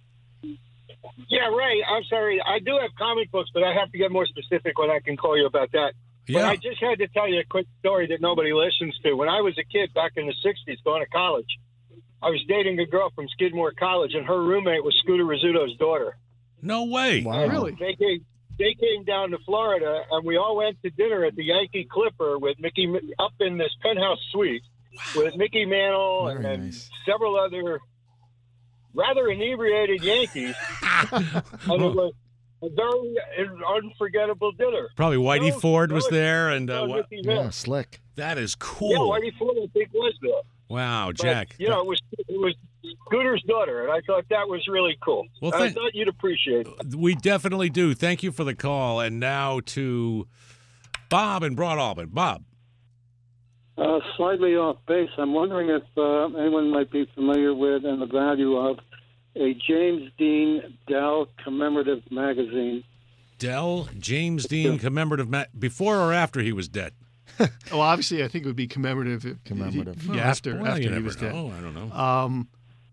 [SPEAKER 14] Yeah, Ray, I'm sorry. I do have comic books, but I have to get more specific when I can call you about that. But
[SPEAKER 1] Yeah.
[SPEAKER 14] I just had to tell you a quick story that nobody listens to. When I was a kid back in the sixties going to college, I was dating a girl from Skidmore College, and her roommate was Scooter Rizzuto's daughter.
[SPEAKER 1] No way.
[SPEAKER 2] Wow.
[SPEAKER 3] Really?
[SPEAKER 14] They came, they came down to Florida, and we all went to dinner at the Yankee Clipper with Mickey up in this penthouse suite with Mickey Mantle and,
[SPEAKER 2] Very
[SPEAKER 14] and
[SPEAKER 2] nice.
[SPEAKER 14] several other rather inebriated Yankees. And it was a very unforgettable dinner.
[SPEAKER 1] Probably Whitey
[SPEAKER 14] No,
[SPEAKER 1] Ford
[SPEAKER 14] no,
[SPEAKER 1] was there, and uh,
[SPEAKER 14] no,
[SPEAKER 1] what?
[SPEAKER 14] Mickey Mantle.
[SPEAKER 2] Yeah, slick.
[SPEAKER 1] That is
[SPEAKER 14] Yeah,
[SPEAKER 1] cool.
[SPEAKER 14] Whitey Ford, I think, was there.
[SPEAKER 1] Wow,
[SPEAKER 14] But,
[SPEAKER 1] Jack.
[SPEAKER 14] you know, it was it was Scooter's daughter, and I thought that was really cool.
[SPEAKER 1] Well,
[SPEAKER 14] I
[SPEAKER 1] thank-
[SPEAKER 14] thought you'd appreciate it.
[SPEAKER 1] We definitely do. Thank you for the call. And now to Bob in Broad Albin. Bob.
[SPEAKER 10] Uh, slightly off base. I'm wondering if uh, anyone might be familiar with and the value of a James Dean Dell commemorative magazine.
[SPEAKER 1] Dell James Dean commemorative ma- before or after he was dead?
[SPEAKER 3] Oh, obviously, I think it would be commemorative. If,
[SPEAKER 2] Commemorative.
[SPEAKER 3] Yeah,
[SPEAKER 1] Well,
[SPEAKER 3] after
[SPEAKER 1] well,
[SPEAKER 3] after
[SPEAKER 1] you
[SPEAKER 3] he
[SPEAKER 1] never
[SPEAKER 3] was dead.
[SPEAKER 1] know. I don't know.
[SPEAKER 3] Um,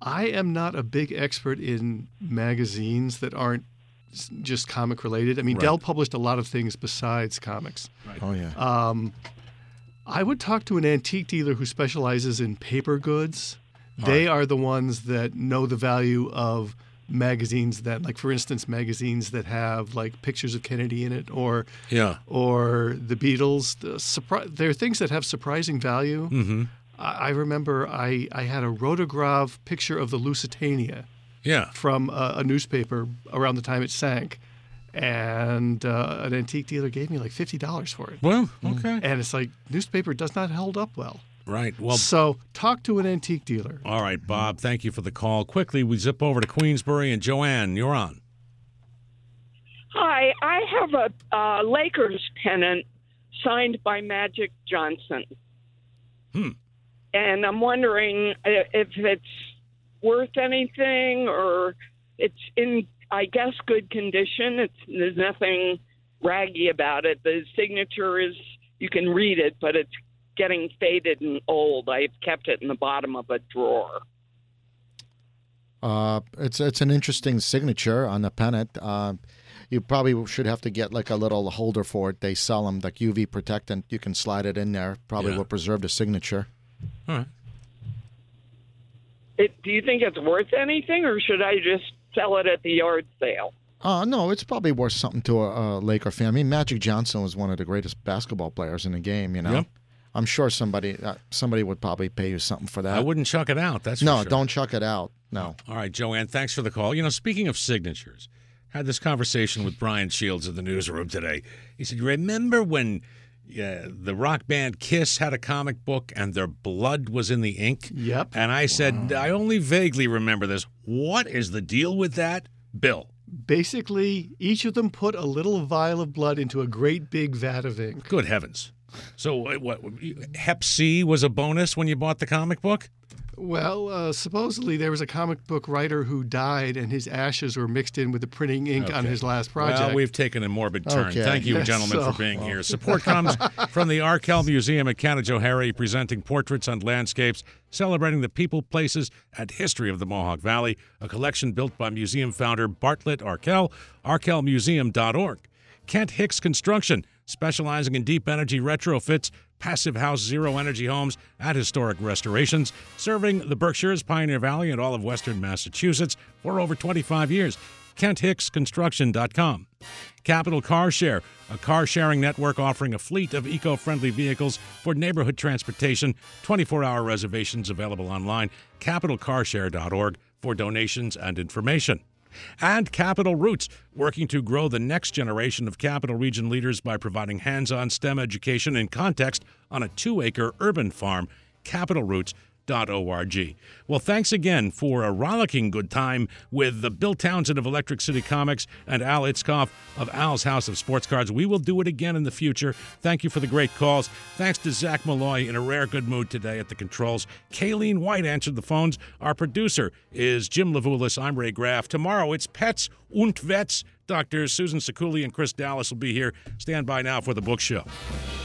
[SPEAKER 3] I am not a big expert in magazines that aren't s- just comic related. I mean,
[SPEAKER 1] Right.
[SPEAKER 3] Dell published a lot of things besides comics.
[SPEAKER 2] Oh yeah.
[SPEAKER 3] Um, I would talk to an antique dealer who specializes in paper goods.
[SPEAKER 1] All
[SPEAKER 3] They are the ones that know the value of magazines that, like, for instance, magazines that have like pictures of Kennedy in it, or
[SPEAKER 1] Yeah.
[SPEAKER 3] or the Beatles. The surpri- there are things that have surprising value.
[SPEAKER 1] Mm-hmm.
[SPEAKER 3] I, I remember I, I had a rotograph picture of the Lusitania
[SPEAKER 1] Yeah.
[SPEAKER 3] from a, a newspaper around the time it sank, and uh, an antique dealer gave me like fifty dollars for it.
[SPEAKER 1] Well, okay.
[SPEAKER 3] And it's like, newspaper does not hold up well.
[SPEAKER 1] Right. Well,
[SPEAKER 3] So talk to an antique dealer.
[SPEAKER 1] all right, Bob, thank you for the call. Quickly, we zip over to Queensbury, and Joanne, you're on.
[SPEAKER 15] Hi, I have a uh, Lakers pennant signed by Magic Johnson.
[SPEAKER 1] Hmm.
[SPEAKER 15] And I'm wondering i- if it's worth anything, or it's in, I guess, good condition. It's There's nothing raggy about it. The signature is, you can read it, but it's getting faded and old. I've kept it in the bottom of a drawer.
[SPEAKER 2] Uh, it's it's an interesting signature on the pennant. Uh, you probably should have to get like a little holder for it. They sell them like U V protectant. You can slide it in there. Probably
[SPEAKER 1] Yeah.
[SPEAKER 2] will preserve the signature.
[SPEAKER 1] All right.
[SPEAKER 15] It, do you think it's worth anything, or should I just sell it at the yard sale?
[SPEAKER 2] Uh, no, it's probably worth something to a, a Laker fan. I mean, Magic Johnson was one of the greatest basketball players in the game. You know,
[SPEAKER 1] Yep.
[SPEAKER 2] I'm sure somebody uh, somebody would probably pay you something for that.
[SPEAKER 1] I wouldn't chuck it out. That's
[SPEAKER 2] no,
[SPEAKER 1] for sure.
[SPEAKER 2] don't chuck it out. No.
[SPEAKER 1] All right, Joanne, thanks for the call. You know, speaking of signatures, had this conversation with Brian Shields in the newsroom today. He said, you remember when uh, the rock band Kiss had a comic book and their blood was in the ink?
[SPEAKER 3] Yep.
[SPEAKER 1] And I said, I only vaguely remember this. What is the deal with that? Bill.
[SPEAKER 3] Basically, each of them put a little vial of blood into a great big vat of ink.
[SPEAKER 1] Good heavens. So uh, what, Hep C was a bonus when you bought the comic book?
[SPEAKER 3] Well, uh, supposedly there was a comic book writer who died, and his ashes were mixed in with the printing ink on
[SPEAKER 1] Okay.
[SPEAKER 3] his last project.
[SPEAKER 1] Well, we've taken a morbid turn.
[SPEAKER 2] Okay.
[SPEAKER 1] Thank you,
[SPEAKER 3] Yes,
[SPEAKER 1] gentlemen,
[SPEAKER 3] so-
[SPEAKER 1] for being here. Support comes from the Arkell Museum at Canajoharie, presenting portraits and landscapes celebrating the people, places, and history of the Mohawk Valley, a collection built by museum founder Bartlett Arkell, arkell museum dot org. Kent Hicks Construction, specializing in deep energy retrofits, passive house zero energy homes, and historic restorations, serving the Berkshires, Pioneer Valley, and all of western Massachusetts for over twenty-five years. kent hicks construction dot com. Capital Car Share, a car-sharing network offering a fleet of eco-friendly vehicles for neighborhood transportation. twenty-four hour reservations available online. capital car share dot org for donations and information. And Capital Roots, working to grow the next generation of Capital Region leaders by providing hands-on STEM education in context on a two-acre urban farm. capital roots dot org. Well, thanks again for a rollicking good time with the Bill Townsend of Electric City Comics and Al Itzkoff of Al's House of Sports Cards. We will do it again in the future. Thank you for the great calls. Thanks to Zach Malloy in a rare good mood today at the controls. Kayleen White answered the phones. Our producer is Jim Levulis. I'm Ray Graff. Tomorrow it's Pets und Vets. Doctors Susan Sekuli and Chris Dallas will be here. Stand by now for the book show.